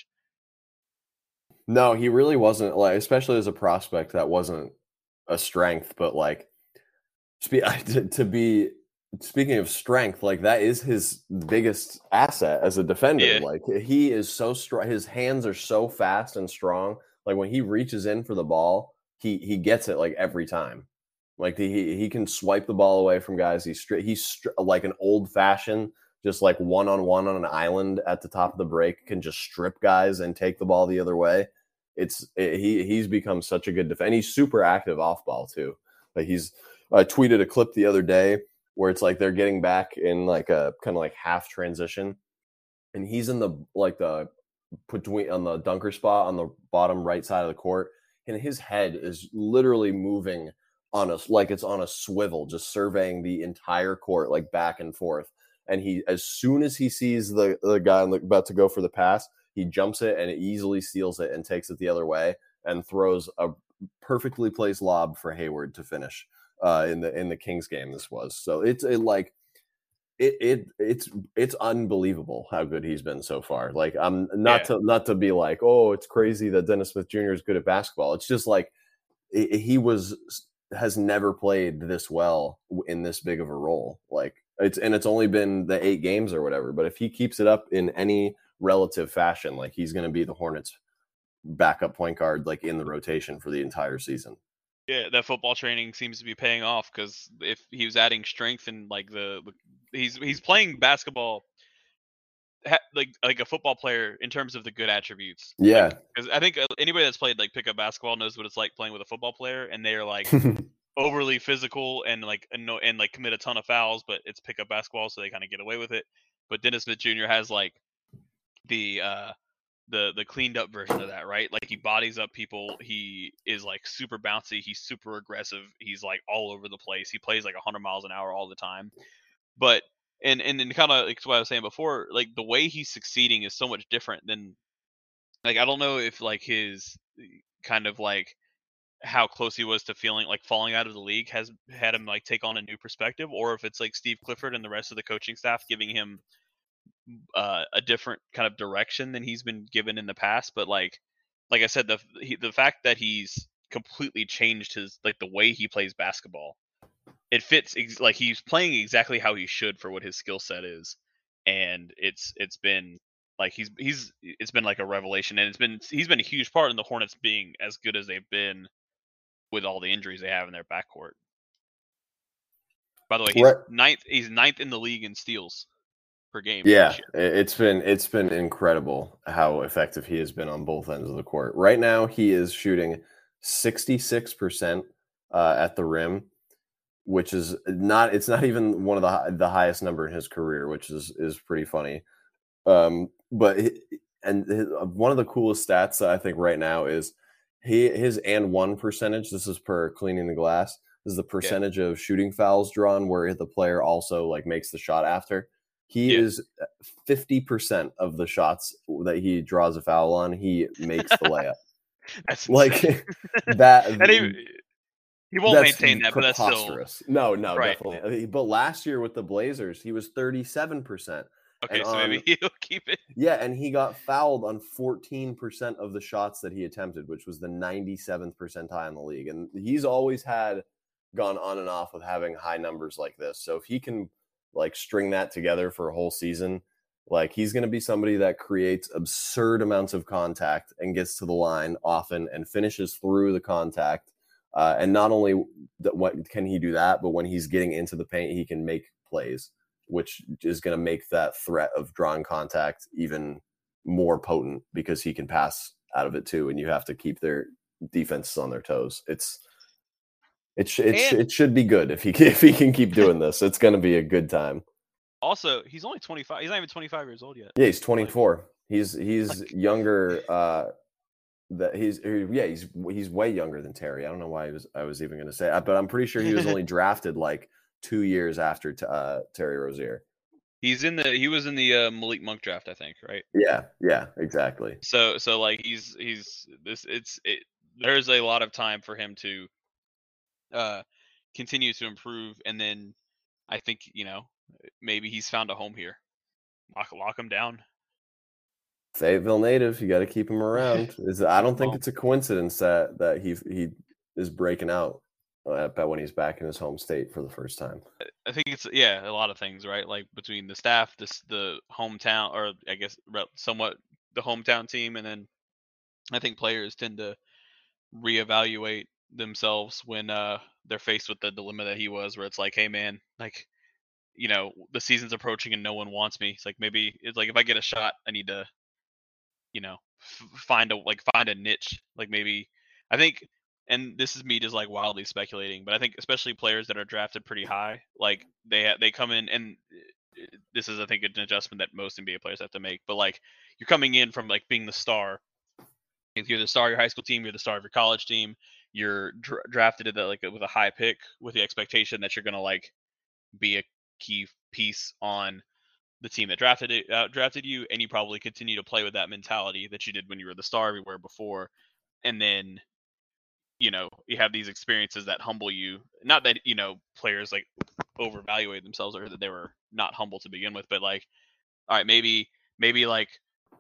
[SPEAKER 5] No, he really wasn't. Like, especially as a prospect, that wasn't a strength. But like, to, to be speaking of strength, like that is his biggest asset as a defender. Yeah. Like he is so strong. His hands are so fast and strong. Like when he reaches in for the ball, he he gets it like every time. Like he he can swipe the ball away from guys. He's stri- he's stri- like an old fashioned, just like one on one on an island at the top of the break, can just strip guys and take the ball the other way. It's it, he he's become such a good defender. And he's super active off ball too. Like he's I tweeted a clip the other day where it's like they're getting back in like a kind of like half transition, and he's in the like the between on the dunker spot on the bottom right side of the court, and his head is literally moving on us like it's on a swivel, just surveying the entire court like back and forth. And he, as soon as he sees the the guy about to go for the pass, he jumps it and easily steals it and takes it the other way and throws a perfectly placed lob for Hayward to finish uh, in the in the Kings game. This was so it's it, like it it it's it's unbelievable how good he's been so far. Like I'm not yeah. to not to be like, oh, it's crazy that Dennis Smith Junior is good at basketball. It's just like it, he was. has never played this well in this big of a role. Like it's, and it's only been the eight games or whatever, but if he keeps it up in any relative fashion, like he's going to be the Hornets backup point guard, like in the rotation for the entire season.
[SPEAKER 4] Yeah. That football training seems to be paying off. Cause if he was adding strength and like the, he's, he's playing basketball like like a football player in terms of the good attributes.
[SPEAKER 5] Yeah,
[SPEAKER 4] because like, I think anybody that's played like pickup basketball knows what it's like playing with a football player, and they're like overly physical and like and, and like commit a ton of fouls, but it's pickup basketball, so they kind of get away with it. But Dennis Smith Junior has like the uh the the cleaned up version of that, right? Like he bodies up people. He is like super bouncy. He's super aggressive. He's like all over the place. He plays like one hundred miles an hour all the time. But And and, and kind of like what I was saying before, like the way he's succeeding is so much different than, like I don't know if like his kind of like how close he was to feeling like falling out of the league has had him like take on a new perspective, or if it's like Steve Clifford and the rest of the coaching staff giving him uh, a different kind of direction than he's been given in the past. But like like I said, the he, the fact that he's completely changed his like the way he plays basketball. It fits ex- like he's playing exactly how he should for what his skill set is, and it's it's been like he's he's it's been like a revelation, and it's been he's been a huge part in the Hornets being as good as they've been with all the injuries they have in their backcourt. By the way, he's right. ninth. He's ninth in the league in steals per game.
[SPEAKER 5] Yeah, it's been it's been incredible how effective he has been on both ends of the court. Right now, he is shooting sixty-six percent uh, at the rim, which is not, it's not even one of the the highest number in his career, which is, is pretty funny. Um, but, it, and his, one of the coolest stats that I think right now is he his and one percentage. This is per Cleaning the Glass. This is the percentage yeah. of shooting fouls drawn where the player also like makes the shot after. He yeah. is fifty percent of the shots that he draws a foul on, he makes the layup.
[SPEAKER 4] That's
[SPEAKER 5] like that.
[SPEAKER 4] And he, he won't maintain that, but that's still
[SPEAKER 5] no, no,
[SPEAKER 4] right.
[SPEAKER 5] definitely. But last year with the Blazers, he was thirty-seven percent.
[SPEAKER 4] Okay,
[SPEAKER 5] and
[SPEAKER 4] so
[SPEAKER 5] on,
[SPEAKER 4] maybe he'll keep it.
[SPEAKER 5] Yeah, and he got fouled on fourteen percent of the shots that he attempted, which was the ninety-seventh percentile in the league. And he's always had gone on and off with having high numbers like this. So if he can like string that together for a whole season, like he's going to be somebody that creates absurd amounts of contact and gets to the line often and finishes through the contact. Uh, and not only that, what can he do that, but when he's getting into the paint, he can make plays, which is going to make that threat of drawing contact even more potent because he can pass out of it too. And you have to keep their defenses on their toes. It's, it, sh- it, sh- it should be good if he can, if he can keep doing this. It's going to be a good time.
[SPEAKER 4] Also, he's only twenty-five. He's not even twenty-five years old yet.
[SPEAKER 5] Yeah, he's twenty-four. He's he's like, younger. Uh, that he's yeah he's he's way younger than Terry. I don't know why I was I was even going to say that, but I'm pretty sure he was only drafted like two years after t- uh, Terry Rozier.
[SPEAKER 4] He's in the he was in the uh, Malik Monk draft, I think, right?
[SPEAKER 5] Yeah, yeah, exactly.
[SPEAKER 4] So so like he's he's this it's it. There's a lot of time for him to uh continue to improve, and then I think you know. Maybe he's found a home here. Lock, lock him down.
[SPEAKER 5] Fayetteville native, you got to keep him around. Is I don't think it's a coincidence that that he he is breaking out uh, when he's back in his home state for the first time.
[SPEAKER 4] I think it's yeah, a lot of things, right? Like between the staff, this the hometown, or I guess somewhat the hometown team, and then I think players tend to reevaluate themselves when uh, they're faced with the dilemma that he was, where it's like, hey man, like. You know, the season's approaching and no one wants me. It's like maybe it's like if I get a shot, I need to, you know, f- find a like find a niche. Like maybe I think, and this is me just like wildly speculating, but I think especially players that are drafted pretty high, like they ha- they come in, and this is I think an adjustment that most N B A players have to make. But like you're coming in from like being the star. If you're the star of your high school team, you're the star of your college team. You're dra- drafted at the, like with a high pick with the expectation that you're gonna like be a key piece on the team that drafted it, uh, drafted you, and you probably continue to play with that mentality that you did when you were the star everywhere before. And then, you know, you have these experiences that humble you. Not that, you know, players like overvaluate themselves or that they were not humble to begin with, but like, all right, maybe, maybe like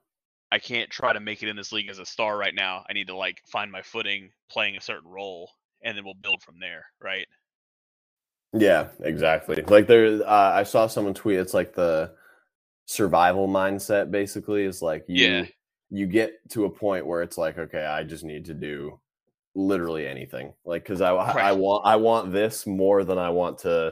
[SPEAKER 4] I can't try to make it in this league as a star right now. I need to like find my footing playing a certain role, and then we'll build from there. Right.
[SPEAKER 5] Yeah, exactly. Like there, uh, I saw someone tweet. It's like the survival mindset. Basically, is like you
[SPEAKER 4] yeah.
[SPEAKER 5] you get to a point where it's like, okay, I just need to do literally anything. Like because I right. I want I want this more than I want to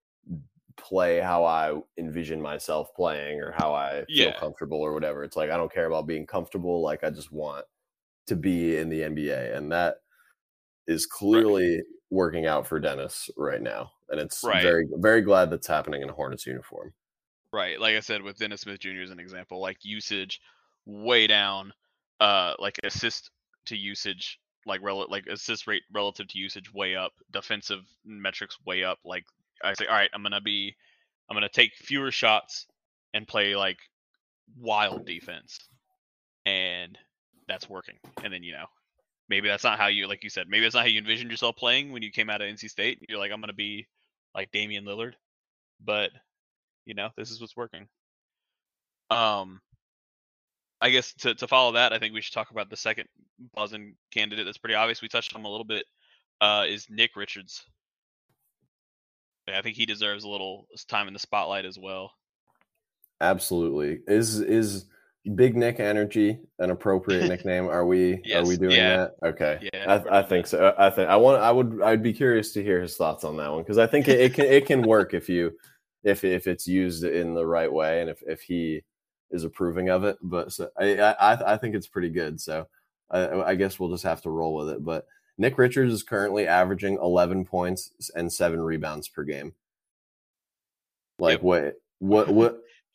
[SPEAKER 5] play how I envision myself playing or how I feel
[SPEAKER 4] yeah.
[SPEAKER 5] comfortable or whatever. It's like I don't care about being comfortable. Like I just want to be in the N B A, and that is clearly right. working out for Dennis right now. And it's
[SPEAKER 4] right.
[SPEAKER 5] very, very glad that's happening in a Hornets uniform.
[SPEAKER 4] Right. Like I said, with Dennis Smith Junior as an example, like usage way down, uh, like assist to usage, like rel- like assist rate relative to usage way up, defensive metrics way up. Like I say, all right, I'm going to be, I'm going to take fewer shots and play like wild defense. And that's working. And then, you know, maybe that's not how you, like you said, maybe that's not how you envisioned yourself playing when you came out of N C State. You're like, I'm going to be like Damian Lillard, but you know, this is what's working. Um, I guess to, to follow that, I think we should talk about the second buzzing candidate. That's pretty obvious. We touched on him a little bit. Uh, is Nick Richards. I think he deserves a little time in the spotlight as well.
[SPEAKER 5] Absolutely. Is is Big Nick Energy an appropriate nickname? Are we
[SPEAKER 4] yes,
[SPEAKER 5] are we doing
[SPEAKER 4] yeah.
[SPEAKER 5] that? Okay.
[SPEAKER 4] Yeah,
[SPEAKER 5] I, I think so. I think I want I would I'd be curious to hear his thoughts on that one because I think it, it can it can work if you if if it's used in the right way and if, if he is approving of it. But so I I I think it's pretty good. So I, I guess we'll just have to roll with it. But Nick Richards is currently averaging eleven points and seven rebounds per game. Like
[SPEAKER 4] yep.
[SPEAKER 5] what what what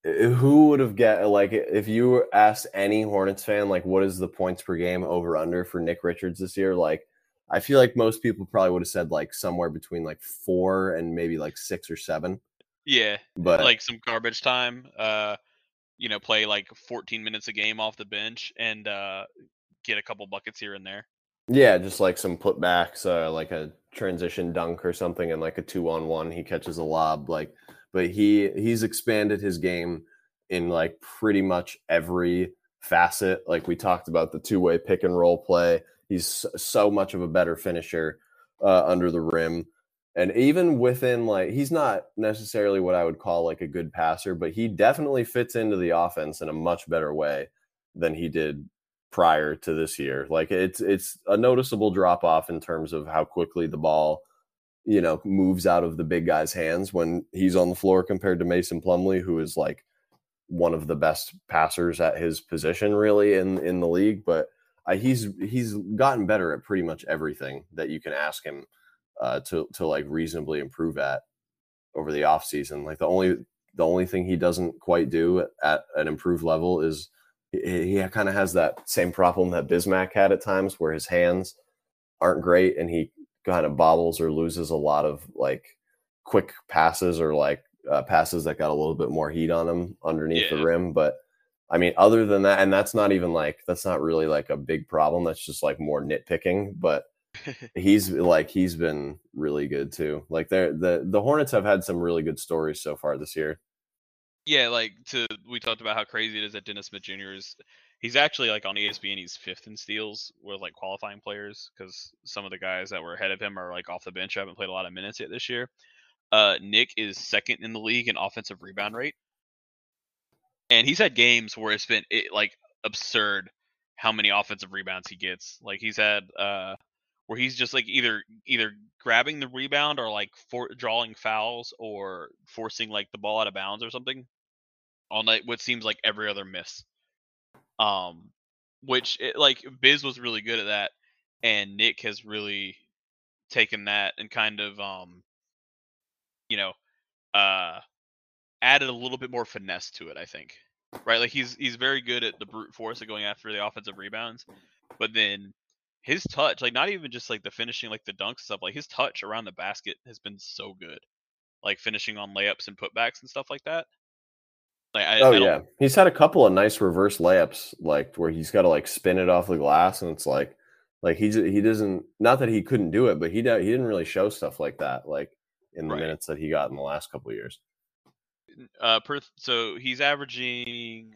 [SPEAKER 5] who would have get like if you asked any Hornets fan like what is the points per game over under for Nick Richards this year? Like I feel like most people probably would have said like somewhere between like four and maybe like six or seven.
[SPEAKER 4] Yeah,
[SPEAKER 5] but
[SPEAKER 4] like some garbage time. Uh, you know, play like fourteen minutes a game off the bench and uh, get a couple buckets here and there.
[SPEAKER 5] Yeah, just like some putbacks, uh, like a transition dunk or something, and like a two on one, he catches a lob. Like, but he he's expanded his game in like pretty much every facet. Like we talked about the two way pick and roll play. He's so much of a better finisher uh, under the rim. And even within, like, he's not necessarily what I would call like a good passer, but he definitely fits into the offense in a much better way than he did prior to this year. Like it's it's a noticeable drop off in terms of how quickly the ball, you know, moves out of the big guy's hands when he's on the floor compared to Mason Plumlee, who is like one of the best passers at his position really in in the league. But uh, he's he's gotten better at pretty much everything that you can ask him uh, to to like reasonably improve at over the offseason. Like the only the only thing he doesn't quite do at an improved level is he, he kind of has that same problem that Bismack had at times where his hands aren't great and he kind of bobbles or loses a lot of like quick passes or like uh, passes that got a little bit more heat on him underneath
[SPEAKER 4] Yeah.
[SPEAKER 5] the rim. But I mean, other than that, and that's not even like, that's not really like a big problem. That's just like more nitpicking, but he's like, he's been really good too. Like they're, the, the Hornets have had some really good stories so far this year.
[SPEAKER 4] Yeah, like to we talked about how crazy it is that Dennis Smith Junior is. He's actually like on E S P N. He's fifth in steals with like qualifying players because some of the guys that were ahead of him are like off the bench, haven't played a lot of minutes yet this year. Uh, Nick is second in the league in offensive rebound rate, and he's had games where it's been it, like absurd how many offensive rebounds he gets. Like he's had uh, where he's just like either either grabbing the rebound or like for drawing fouls or forcing like the ball out of bounds or something on like what seems like every other miss. Um, which it, like Biz was really good at that, and Nick has really taken that and kind of um, you know, uh, added a little bit more finesse to it. I think, right? Like he's he's very good at the brute force of going after the offensive rebounds, but then his touch, like not even just like the finishing, like the dunks stuff, like his touch around the basket has been so good, like finishing on layups and putbacks and stuff like that. Like, I,
[SPEAKER 5] oh
[SPEAKER 4] I
[SPEAKER 5] yeah, he's had a couple of nice reverse layups, like where he's got to like spin it off the glass, and it's like, like he's he doesn't. Not that he couldn't do it, but he he didn't really show stuff like that, like in the
[SPEAKER 4] right.
[SPEAKER 5] minutes that he got in the last couple of years.
[SPEAKER 4] Uh, per, so he's averaging.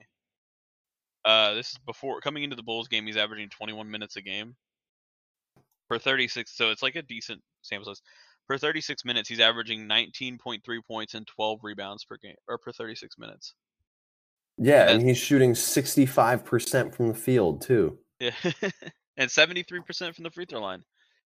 [SPEAKER 4] Uh, this is before coming into the Bulls game. He's averaging twenty-one minutes a game per thirty-six. So it's like a decent sample size. Per thirty-six minutes, he's averaging nineteen point three points and twelve rebounds per game, or per thirty-six minutes.
[SPEAKER 5] Yeah,
[SPEAKER 4] and,
[SPEAKER 5] and he's shooting sixty-five percent from the field too.
[SPEAKER 4] Yeah, and seventy-three percent from the free throw line.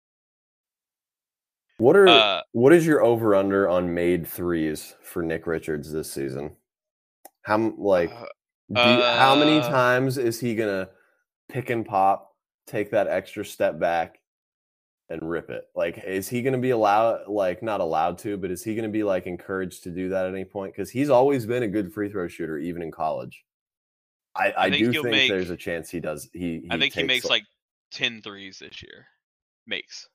[SPEAKER 5] What are
[SPEAKER 4] uh,
[SPEAKER 5] what is your over under on made threes for Nick Richards this season? How like
[SPEAKER 4] uh,
[SPEAKER 5] do you, how many
[SPEAKER 4] uh,
[SPEAKER 5] times is he gonna pick and pop, take that extra step back, and rip it? Like, is he gonna be allowed, like not allowed to, but is he gonna be like encouraged to do that at any point? Because he's always been a good free throw shooter, even in college. I, I, I think do think make, there's a chance he does. He, he
[SPEAKER 4] I think
[SPEAKER 5] takes,
[SPEAKER 4] he makes like ten threes this year. Makes.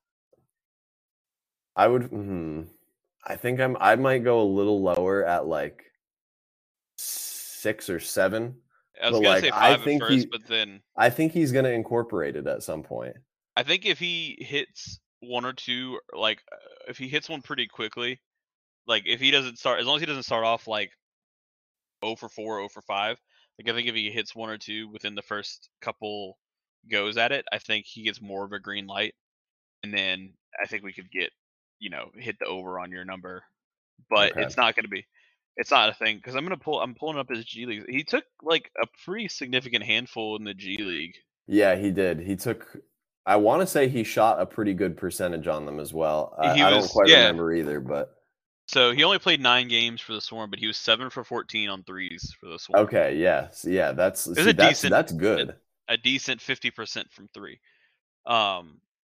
[SPEAKER 5] I would. Hmm, I think I'm. I might go a little lower at like six or seven.
[SPEAKER 4] I was
[SPEAKER 5] but
[SPEAKER 4] gonna
[SPEAKER 5] like,
[SPEAKER 4] say five
[SPEAKER 5] I think
[SPEAKER 4] at first,
[SPEAKER 5] he,
[SPEAKER 4] but then
[SPEAKER 5] I think he's gonna incorporate it at some point.
[SPEAKER 4] I think if he hits one or two, like if he hits one pretty quickly, like if he doesn't start, as long as he doesn't start off like zero for four, zero for five. Like I think if he hits one or two within the first couple goes at it, I think he gets more of a green light, and then I think we could get, you know, hit the over on your number. But
[SPEAKER 5] Okay.
[SPEAKER 4] it's not going to be, it's not a thing because I'm gonna pull, I'm pulling up his G League. He took like a pretty significant handful in the G League.
[SPEAKER 5] Yeah, he did. He took. I want to say he shot a pretty good percentage on them as well. I,
[SPEAKER 4] He
[SPEAKER 5] I
[SPEAKER 4] was-
[SPEAKER 5] don't quite
[SPEAKER 4] yeah.
[SPEAKER 5] remember either, but
[SPEAKER 4] So he only played nine games for the Swarm, but he was seven for fourteen on threes for the Swarm.
[SPEAKER 5] okay, yeah, so yeah, that's see,
[SPEAKER 4] a
[SPEAKER 5] that's
[SPEAKER 4] decent-
[SPEAKER 5] that's good.
[SPEAKER 4] A decent fifty percent from three. Um,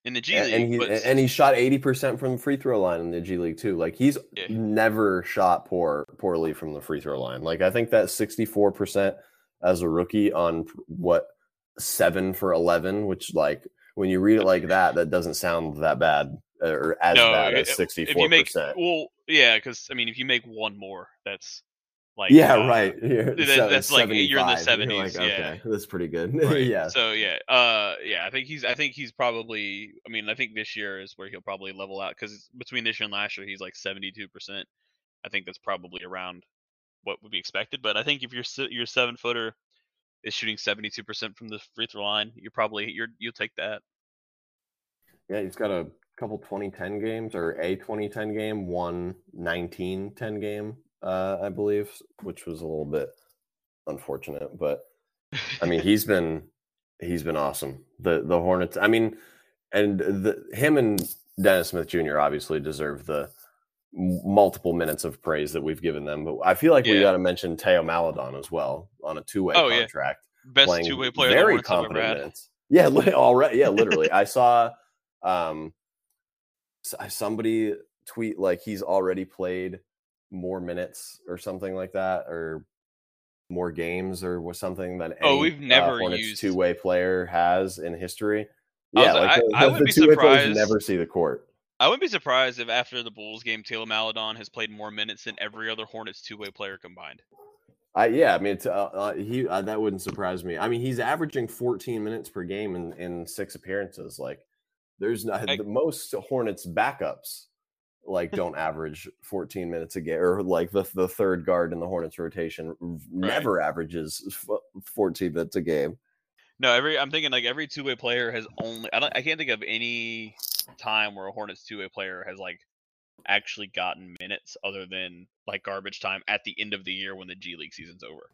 [SPEAKER 4] in the G
[SPEAKER 5] and,
[SPEAKER 4] League.
[SPEAKER 5] and he
[SPEAKER 4] but...
[SPEAKER 5] and he shot eighty percent from the free throw line in the G League too. Like he's
[SPEAKER 4] yeah.
[SPEAKER 5] never shot poor poorly from the free throw line. Like I think that sixty-four percent as a rookie on what seven for eleven, which like when you read it like that, that doesn't sound that bad or as
[SPEAKER 4] no,
[SPEAKER 5] bad as
[SPEAKER 4] it,
[SPEAKER 5] sixty-four percent.
[SPEAKER 4] If you make, well, yeah, because I mean, if you make one more, that's like
[SPEAKER 5] yeah,
[SPEAKER 4] uh,
[SPEAKER 5] right. Yeah,
[SPEAKER 4] that, that's like you're in the seventies.
[SPEAKER 5] Like, okay,
[SPEAKER 4] yeah,
[SPEAKER 5] that's pretty good.
[SPEAKER 4] Right.
[SPEAKER 5] yeah.
[SPEAKER 4] So yeah, uh, yeah, I think he's. I think he's probably. I mean, I think this year is where he'll probably level out because between this year and last year, he's like seventy-two percent. I think that's probably around what would be expected. But I think if your your seven footer is shooting seventy-two percent from the free throw line, you're probably you're you'll take that.
[SPEAKER 5] Yeah, he's got a couple twenty ten games or a twenty ten game, one nineteen ten game. Uh, I believe, which was a little bit unfortunate, but I mean, he's been he's been awesome. The the Hornets, I mean, and the him and Dennis Smith Junior obviously deserve the multiple minutes of praise that we've given them. But I feel like yeah. we got to mention Theo Maledon as well on a two way
[SPEAKER 4] oh,
[SPEAKER 5] contract,
[SPEAKER 4] yeah. best two way player.
[SPEAKER 5] Very competent minutes. Yeah, already. Yeah, literally. I saw um somebody tweet like he's already played more minutes or something like that, or more games or was something than any,
[SPEAKER 4] oh we've never
[SPEAKER 5] uh, Hornets
[SPEAKER 4] used
[SPEAKER 5] two-way player has in history. Yeah,
[SPEAKER 4] I,
[SPEAKER 5] like
[SPEAKER 4] I,
[SPEAKER 5] the,
[SPEAKER 4] I would
[SPEAKER 5] the
[SPEAKER 4] be
[SPEAKER 5] two-way
[SPEAKER 4] surprised.
[SPEAKER 5] Players never see the court.
[SPEAKER 4] I wouldn't be surprised if after the Bulls game, Taylor Maledon has played more minutes than every other Hornets two-way player combined.
[SPEAKER 5] I yeah, I mean it's, uh, uh, he uh, that wouldn't surprise me. I mean he's averaging fourteen minutes per game in, in six appearances. Like there's not I, the most Hornets backups. Like don't average fourteen minutes a game, or like the the third guard in the Hornets rotation never right. averages fourteen minutes a game.
[SPEAKER 4] No, every I'm thinking like every two way player has only I don't I can't think of any time where a Hornets two way player has like actually gotten minutes other than like garbage time at the end of the year when the G League season's over.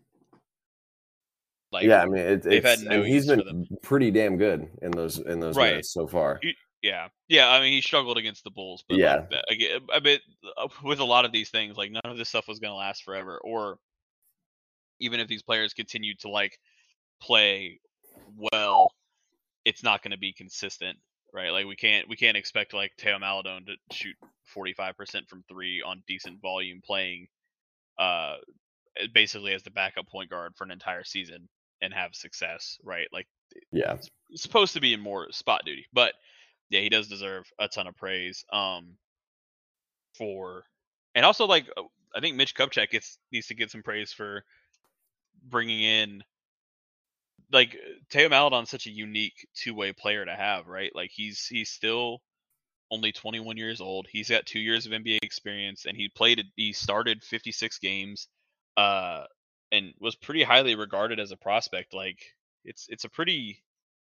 [SPEAKER 4] Like
[SPEAKER 5] yeah, I mean it, it's
[SPEAKER 4] had no
[SPEAKER 5] and he's been pretty damn good in those in those
[SPEAKER 4] right.
[SPEAKER 5] minutes so far.
[SPEAKER 4] You, Yeah, yeah. I mean, he struggled against the Bulls, but
[SPEAKER 5] yeah,
[SPEAKER 4] like, again, a bit with a lot of these things, like none of this stuff was going to last forever. Or even if these players continue to like play well, it's not going to be consistent, right? Like we can't we can't expect like Theo Maledon to shoot forty-five percent from three on decent volume, playing uh basically as the backup point guard for an entire season and have success, right? Like
[SPEAKER 5] yeah,
[SPEAKER 4] it's supposed to be in more spot duty, but. Yeah, he does deserve a ton of praise. Um, for and also like I think Mitch Kupchak gets needs to get some praise for bringing in like Theo Maledon's such a unique two way player to have, right? Like he's he's still only twenty-one years old. He's got two years of N B A experience, and he played he started fifty-six games, uh, and was pretty highly regarded as a prospect. Like it's it's a pretty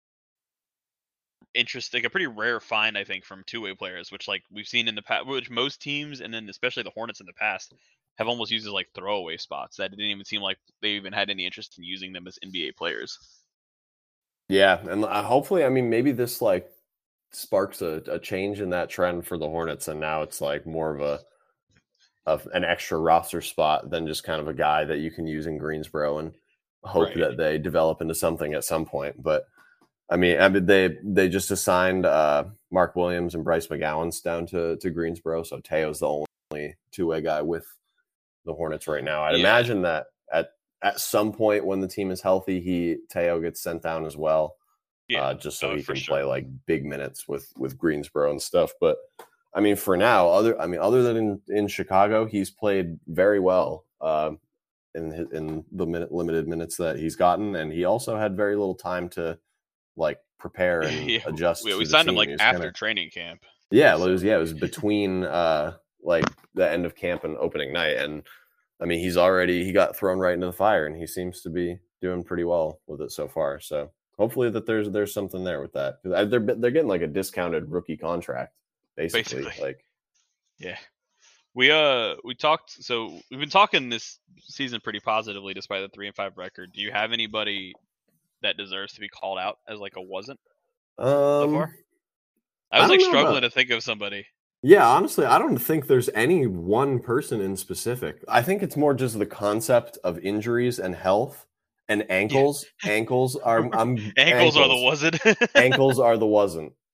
[SPEAKER 4] interesting, a pretty rare find, I think, from two-way players, which like we've seen in the past, which most teams, and then especially the Hornets in the past, have almost used as like throwaway spots. That didn't even seem like they even had any interest in using them as N B A players. Yeah, and hopefully, I mean, maybe this like sparks a, a change in that trend for the Hornets, and now it's like more of a of an extra roster spot than just kind of a guy that you can use in Greensboro and hope right. that they develop into something at some point. But I mean, I mean, they they just assigned uh, Mark Williams and Bryce McGowan's down to, to Greensboro, so Teo's the only two-way guy with the Hornets right now. I'd yeah. imagine that at at some point when the team is healthy, he Teo gets sent down as well, yeah. uh, just so oh, he can sure. play like big minutes with with Greensboro and stuff. But I mean, for now, other I mean, other than in, in Chicago, he's played very well uh, in his, in the minute, limited minutes that he's gotten, and he also had very little time to like prepare and yeah. adjust. Yeah, we signed him like after kinda, training camp. Yeah, it was yeah, it was between uh like the end of camp and opening night, and I mean he's already he got thrown right into the fire, and he seems to be doing pretty well with it so far. So hopefully that there's there's something there with that, because they're they're getting like a discounted rookie contract basically. basically. Like yeah, we uh we talked so we've been talking this season pretty positively despite the three and five record. Do you have anybody that deserves to be called out as like a wasn't um, so far? I was I like struggling about... to think of somebody. Yeah, honestly, I don't think there's any one person in specific. I think it's more just the concept of injuries and health and ankles. Yeah. Ankles are I'm ankles, ankles are the wasn't.
[SPEAKER 5] Ankles are the wasn't.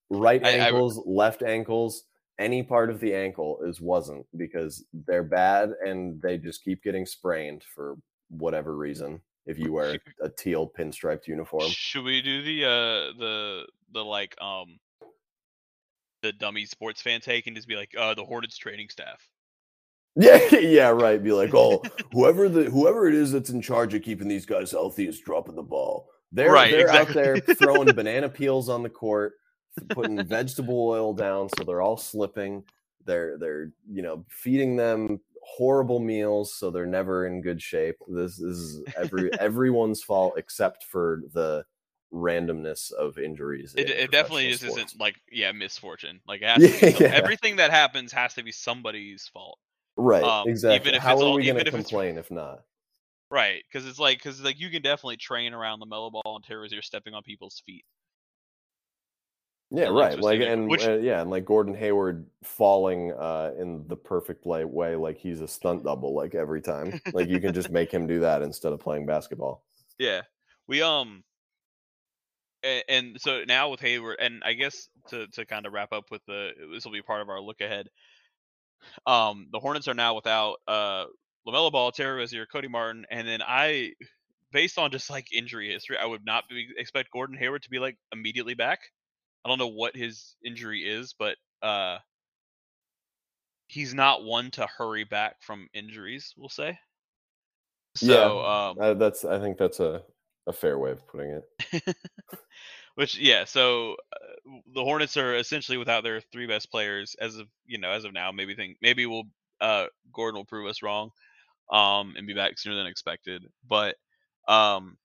[SPEAKER 5] right
[SPEAKER 4] I- I-
[SPEAKER 5] ankles, left ankles, any part of the ankle is wasn't because they're bad and they just keep getting sprained for whatever reason. If you wear a teal pinstriped uniform,
[SPEAKER 4] Should we do the uh the the like um the dummy sports fan take and just be like, uh, the Hornets training staff?
[SPEAKER 5] yeah, yeah, right. Be like, oh, whoever the whoever it is that's in charge of keeping these guys healthy is dropping the ball. They're
[SPEAKER 4] Right,
[SPEAKER 5] they're
[SPEAKER 4] exactly.
[SPEAKER 5] out there throwing banana peels on the court, putting vegetable oil down so they're all slipping. They're they're you know feeding them horrible meals so they're never in good shape. This, this is every everyone's fault except for the randomness of injuries.
[SPEAKER 4] It,
[SPEAKER 5] in
[SPEAKER 4] it definitely just
[SPEAKER 5] professional sports.
[SPEAKER 4] isn't like yeah misfortune. Like it has to be
[SPEAKER 5] Yeah,
[SPEAKER 4] some,
[SPEAKER 5] yeah.
[SPEAKER 4] everything that happens has to be somebody's fault.
[SPEAKER 5] Right,
[SPEAKER 4] Um,
[SPEAKER 5] exactly.
[SPEAKER 4] even if
[SPEAKER 5] How
[SPEAKER 4] it's
[SPEAKER 5] are
[SPEAKER 4] all-
[SPEAKER 5] we going
[SPEAKER 4] even
[SPEAKER 5] to
[SPEAKER 4] if it's-
[SPEAKER 5] complain if not?
[SPEAKER 4] Right, because it's like because like you can definitely train around the mellow ball and terrors you're stepping on people's feet.
[SPEAKER 5] Yeah,
[SPEAKER 4] and, like,
[SPEAKER 5] right. Like
[SPEAKER 4] twisting it,
[SPEAKER 5] and
[SPEAKER 4] which-
[SPEAKER 5] uh, yeah, and like Gordon Hayward falling uh, in the perfect like way, like he's a stunt double, like every time. Like you can just make him do that instead of playing basketball.
[SPEAKER 4] Yeah, we um, and, and so now with Hayward, and I guess to to kind of wrap up with the this will be part of our look ahead. Um, the Hornets are now without uh LaMelo Ball, Terry Rozier, Cody Martin, and then I, based on just like injury history, I would not be, expect Gordon Hayward to be like immediately back. I don't know what his injury is, but uh, he's not one to hurry back from injuries. We'll say. So,
[SPEAKER 5] yeah,
[SPEAKER 4] um,
[SPEAKER 5] uh, that's. I think that's a, a fair way of putting it.
[SPEAKER 4] which yeah, so uh, the Hornets are essentially without their three best players as of you know as of now. Maybe think maybe we'll uh Gordon will prove us wrong, um, and be back sooner than expected. But um,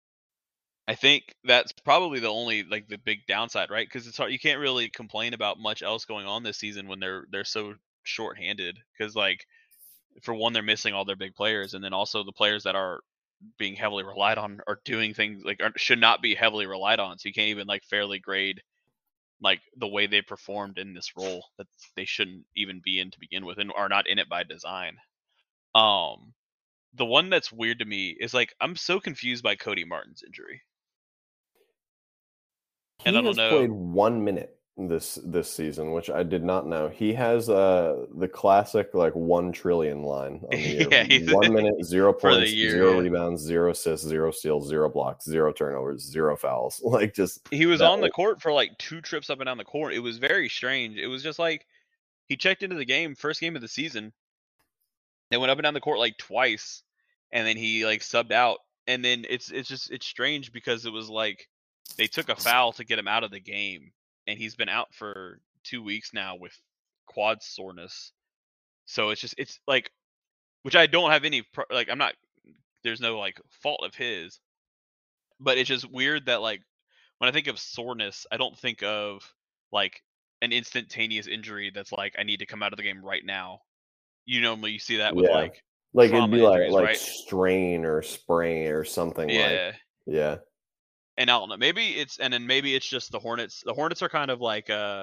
[SPEAKER 4] I think that's probably the only like the big downside, right? Because it's hard. You can't really complain about much else going on this season when they're they're so short-handed. Because like for one, they're missing all their big players, and then also the players that are being heavily relied on are doing things like are, should not be heavily relied on. So you can't even like fairly grade like the way they performed in this role that they shouldn't even be in to begin with, and are not in it by design. Um, the one that's weird to me is like I'm so confused by Cody Martin's injury.
[SPEAKER 5] He
[SPEAKER 4] And I don't
[SPEAKER 5] has
[SPEAKER 4] know-
[SPEAKER 5] played one minute this this season, which I did not know. He has uh the classic like one trillion line on the year.
[SPEAKER 4] Yeah, he's-
[SPEAKER 5] one minute, zero
[SPEAKER 4] for the
[SPEAKER 5] points,
[SPEAKER 4] year,
[SPEAKER 5] zero
[SPEAKER 4] yeah.
[SPEAKER 5] rebounds, zero assists, zero steals, zero blocks, zero turnovers, zero fouls. Like just
[SPEAKER 4] He was
[SPEAKER 5] that
[SPEAKER 4] on the
[SPEAKER 5] old.
[SPEAKER 4] court for like two trips up and down the court. It was very strange. It was just like he checked into the game, first game of the season. They went up and down the court like twice, and then he like subbed out. And then it's it's just it's strange because it was like they took a foul to get him out of the game, and he's been out for two weeks now with quad soreness. So it's just it's like, which I don't have any pro- like I'm not. There's no like fault of his, but it's just weird that like when I think of soreness, I don't think of like an instantaneous injury that's like I need to come out of the game right now. You normally you see that with
[SPEAKER 5] Yeah.
[SPEAKER 4] like
[SPEAKER 5] Like it'd
[SPEAKER 4] trauma
[SPEAKER 5] be like
[SPEAKER 4] injuries,
[SPEAKER 5] like
[SPEAKER 4] right?
[SPEAKER 5] strain or sprain or something like
[SPEAKER 4] yeah.
[SPEAKER 5] yeah.
[SPEAKER 4] And I don't know. Maybe it's and then maybe it's just the Hornets. The Hornets are kind of like uh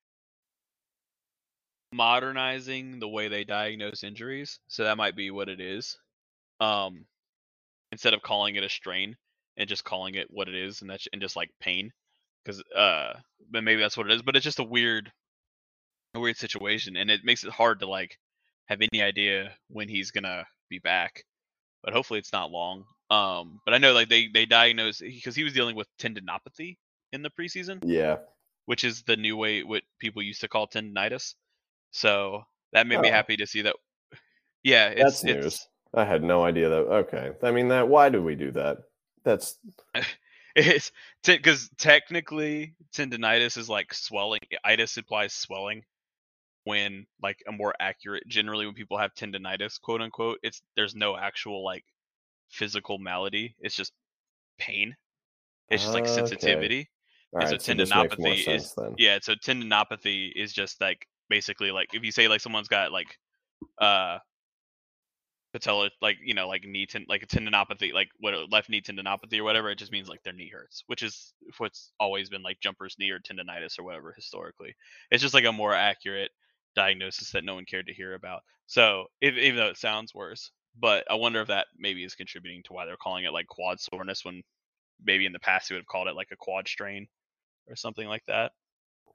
[SPEAKER 4] modernizing the way they diagnose injuries, so that might be what it is. Um, instead of calling it a strain and just calling it what it is, and that's and just like pain, because uh, but maybe that's what it is. But it's just a weird, a weird situation, and it makes it hard to like have any idea when he's gonna be back. But hopefully it's not long. Um, but I know like they they diagnosed because he was dealing with tendinopathy in the preseason,
[SPEAKER 5] Yeah.
[SPEAKER 4] which is the new way what people used to call tendinitis. So that made me
[SPEAKER 5] Oh.
[SPEAKER 4] happy to see that. Yeah, it's
[SPEAKER 5] That's
[SPEAKER 4] it's
[SPEAKER 5] news. I had no idea that okay. I mean that why do we do that? That's
[SPEAKER 4] it's because technically tendinitis is like swelling. Itis implies swelling. When like a more accurate, generally when people have tendinitis, quote unquote, it's there's no actual like physical malady. It's just pain. It's just like
[SPEAKER 5] Okay.
[SPEAKER 4] sensitivity.
[SPEAKER 5] all
[SPEAKER 4] And
[SPEAKER 5] right.
[SPEAKER 4] so
[SPEAKER 5] So this makes more
[SPEAKER 4] tendinopathy
[SPEAKER 5] sense
[SPEAKER 4] is
[SPEAKER 5] then.
[SPEAKER 4] yeah. So tendinopathy is just like basically like if you say like someone's got like uh patella like you know like knee ten, like a tendinopathy like what left knee tendinopathy or whatever, it just means like their knee hurts, which is what's always been like jumper's knee or tendinitis or whatever historically. It's just like a more accurate diagnosis that no one cared to hear about. So if, even though it sounds worse, but I wonder if that maybe is contributing to why they're calling it like quad soreness when maybe in the past they would have called it like a quad strain or something like that.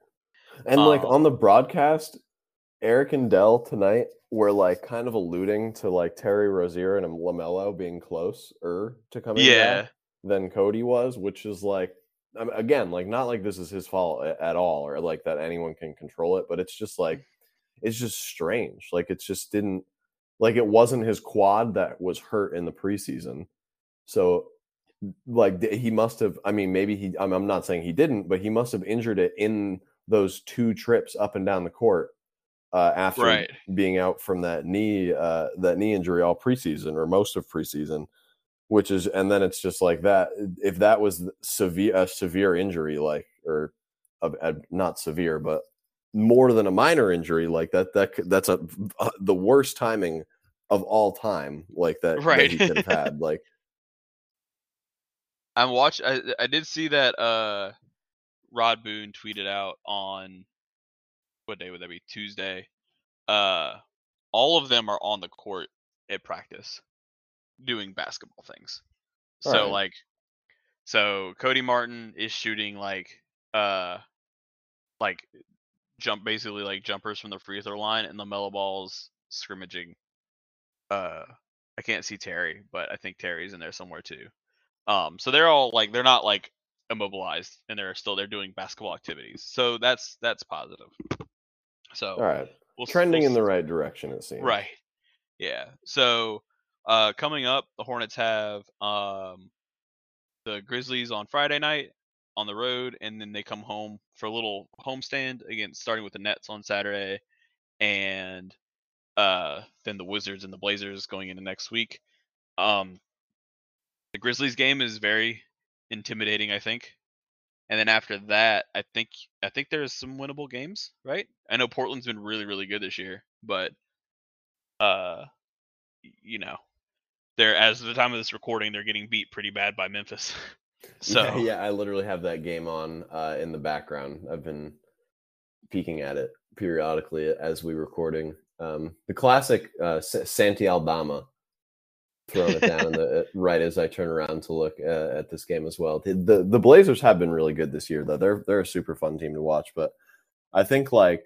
[SPEAKER 5] And like
[SPEAKER 4] Um,
[SPEAKER 5] on the broadcast, Eric and Dell tonight were like kind of alluding to like Terry Rozier and LaMelo being closer to coming
[SPEAKER 4] yeah,
[SPEAKER 5] back than Cody was, which is like, I mean, again, like not like this is his fault a- at all or like that anyone can control it, but it's just like, it's just strange. Like it just didn't, like it wasn't his quad that was hurt in the preseason. So like th- he must have, I mean, maybe he, I'm, I'm not saying he didn't, but he must have injured it in those two trips up and down the court uh, after
[SPEAKER 4] right.
[SPEAKER 5] being out from that knee, uh, that knee injury all preseason or most of preseason, which is, and then it's just like that. If that was severe, a severe injury, like, or a, a, not severe, but more than a minor injury, like that, that that's a, a the worst timing of all time, like that,
[SPEAKER 4] Right.
[SPEAKER 5] that he could have had. Like,
[SPEAKER 4] I'm watch. I, I did see that uh, Rod Boone tweeted out on what day would that be? Tuesday. Uh, all of them are on the court at practice, doing basketball things.
[SPEAKER 5] All
[SPEAKER 4] So
[SPEAKER 5] right.
[SPEAKER 4] like, so Cody Martin is shooting like, uh, like jump basically like jumpers from the free throw line, and LaMelo Ball's scrimmaging. Uh, I can't see Terry, but I think Terry's in there somewhere too. Um, so they're all like they're not like immobilized, and they're still they're doing basketball activities. So that's that's positive. So
[SPEAKER 5] all right.
[SPEAKER 4] we'll s-
[SPEAKER 5] Trending
[SPEAKER 4] we'll
[SPEAKER 5] in the
[SPEAKER 4] s-
[SPEAKER 5] right direction, it seems.
[SPEAKER 4] right, yeah. So uh, coming up, the Hornets have um the Grizzlies on Friday night on the road, and then they come home for a little homestand again, starting with the Nets on Saturday, and uh, then the Wizards and the Blazers going into next week. Um, the Grizzlies game is very intimidating, I think. And then after that, I think I think there's some winnable games, right? I know Portland's been really, really good this year, but uh, you know, they're as of the time of this recording, they're getting beat pretty bad by Memphis. so
[SPEAKER 5] Yeah, yeah, I literally have that game on uh, in the background. I've been peeking at it periodically as we recording. Um, the classic uh, S- Santi Aldama throwing it down in the, right as I turn around to look uh, at this game as well. The, the the Blazers have been really good this year, though. They're they're a super fun team to watch. But I think like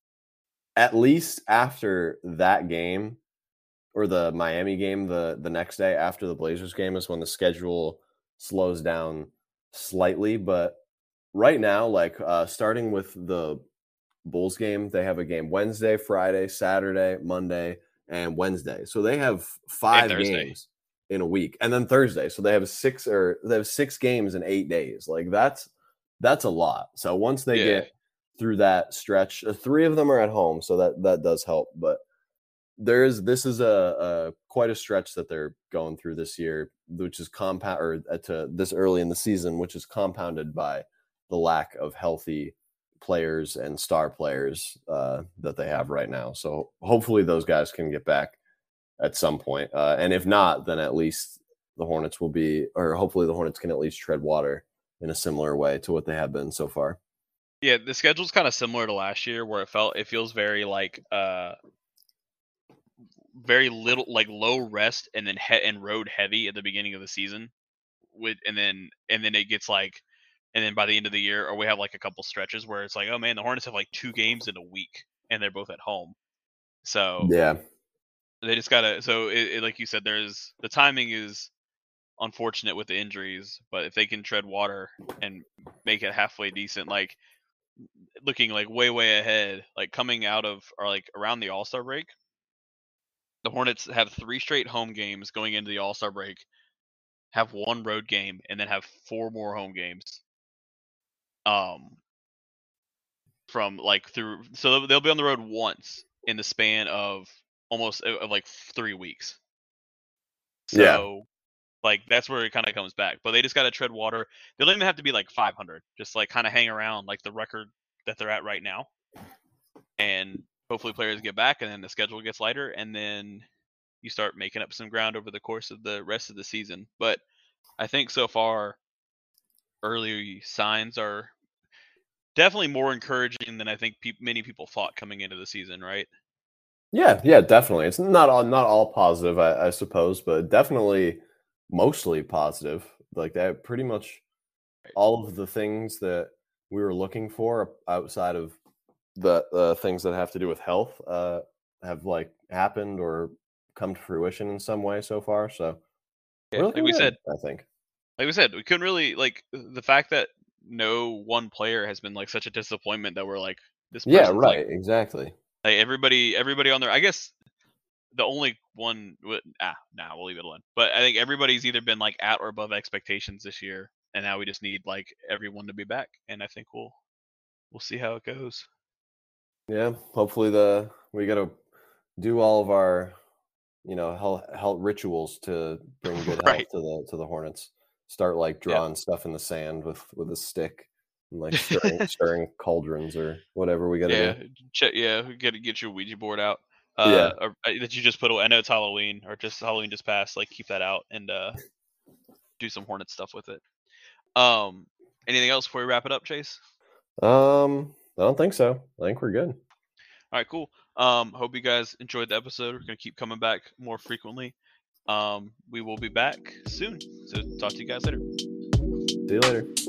[SPEAKER 5] at least after that game or the Miami game, the the next day after the Blazers game is when the schedule slows down slightly. But right now, like uh, starting with the Bulls game, they have a game Wednesday, Friday, Saturday, Monday, and Wednesday. So they have five games in a week, and then Thursday. So they have six or they have six games in eight days. Like that's that's a lot. So once they
[SPEAKER 4] yeah.
[SPEAKER 5] get through that stretch, uh, three of them are at home, so that that does help. But there is this is a, a quite a stretch that they're going through this year, which is compound or to this early in the season, which is compounded by the lack of healthy players and star players uh, that they have right now. So hopefully those guys can get back at some point. Uh, and if not, then at least the Hornets will be, or hopefully the Hornets can at least tread water in a similar way to what they have been so far.
[SPEAKER 4] Yeah, the schedule's kind of similar to last year, where it felt it feels very like uh, very little like low rest and then he- and road heavy at the beginning of the season, with and then and then it gets like, and then by the end of the year, or we have like a couple stretches where it's like, oh man, the Hornets have like two games in a week, and they're both at home. So
[SPEAKER 5] Yeah.
[SPEAKER 4] they just gotta. So it, it, like you said, there's the timing is unfortunate with the injuries, but if they can tread water and make it halfway decent, like looking like way way ahead, like coming out of or like around the All-Star break, the Hornets have three straight home games going into the All-Star break, have one road game, and then have four more home games. Um, from like through, so they'll, they'll be on the road once in the span of almost of like three weeks. So,
[SPEAKER 5] Yeah.
[SPEAKER 4] like that's where it kind of comes back. But they just got to tread water. They don't even have to be like five hundred. Just like kind of hang around like the record that they're at right now, and hopefully players get back, and then the schedule gets lighter, and then you start making up some ground over the course of the rest of the season. But I think so far, early signs are definitely more encouraging than I think pe- many people thought coming into the season, right?
[SPEAKER 5] Yeah, yeah, definitely. It's not all not all positive, I, I suppose, but definitely mostly positive. Like that, pretty much all of the things that we were looking for outside of the uh, things that have to do with health uh, have like happened or come to fruition in some way so far. So,
[SPEAKER 4] yeah, like we
[SPEAKER 5] good,
[SPEAKER 4] said,
[SPEAKER 5] I think,
[SPEAKER 4] like we said, we couldn't really like the fact that no one player has been like such a disappointment that we're like this.
[SPEAKER 5] Yeah,
[SPEAKER 4] person's,
[SPEAKER 5] right,
[SPEAKER 4] like,
[SPEAKER 5] exactly.
[SPEAKER 4] Like everybody, everybody on there. I guess the only one, ah, nah, we'll leave it alone. But I think everybody's either been like at or above expectations this year, and now we just need like everyone to be back, and I think we'll we'll see how it goes.
[SPEAKER 5] Yeah, hopefully the we got to do all of our, you know, health, health rituals to bring good health
[SPEAKER 4] Right.
[SPEAKER 5] to the to the Hornets. Start like drawing yeah. stuff in the sand with with a stick and like stirring, stirring cauldrons or whatever we got to
[SPEAKER 4] yeah,
[SPEAKER 5] do.
[SPEAKER 4] Check, yeah, get get your Ouija board out. Uh,
[SPEAKER 5] yeah,
[SPEAKER 4] or, uh, that you just put away. I know it's Halloween or just Halloween just passed. Like keep that out and uh, do some Hornet stuff with it. Um, anything else before we wrap it up, Chase?
[SPEAKER 5] Um, I don't think so. I think we're good.
[SPEAKER 4] All right, cool. Um, hope you guys enjoyed the episode. We're gonna keep coming back more frequently. Um, we will be back soon. So talk to you guys later.
[SPEAKER 5] See you later.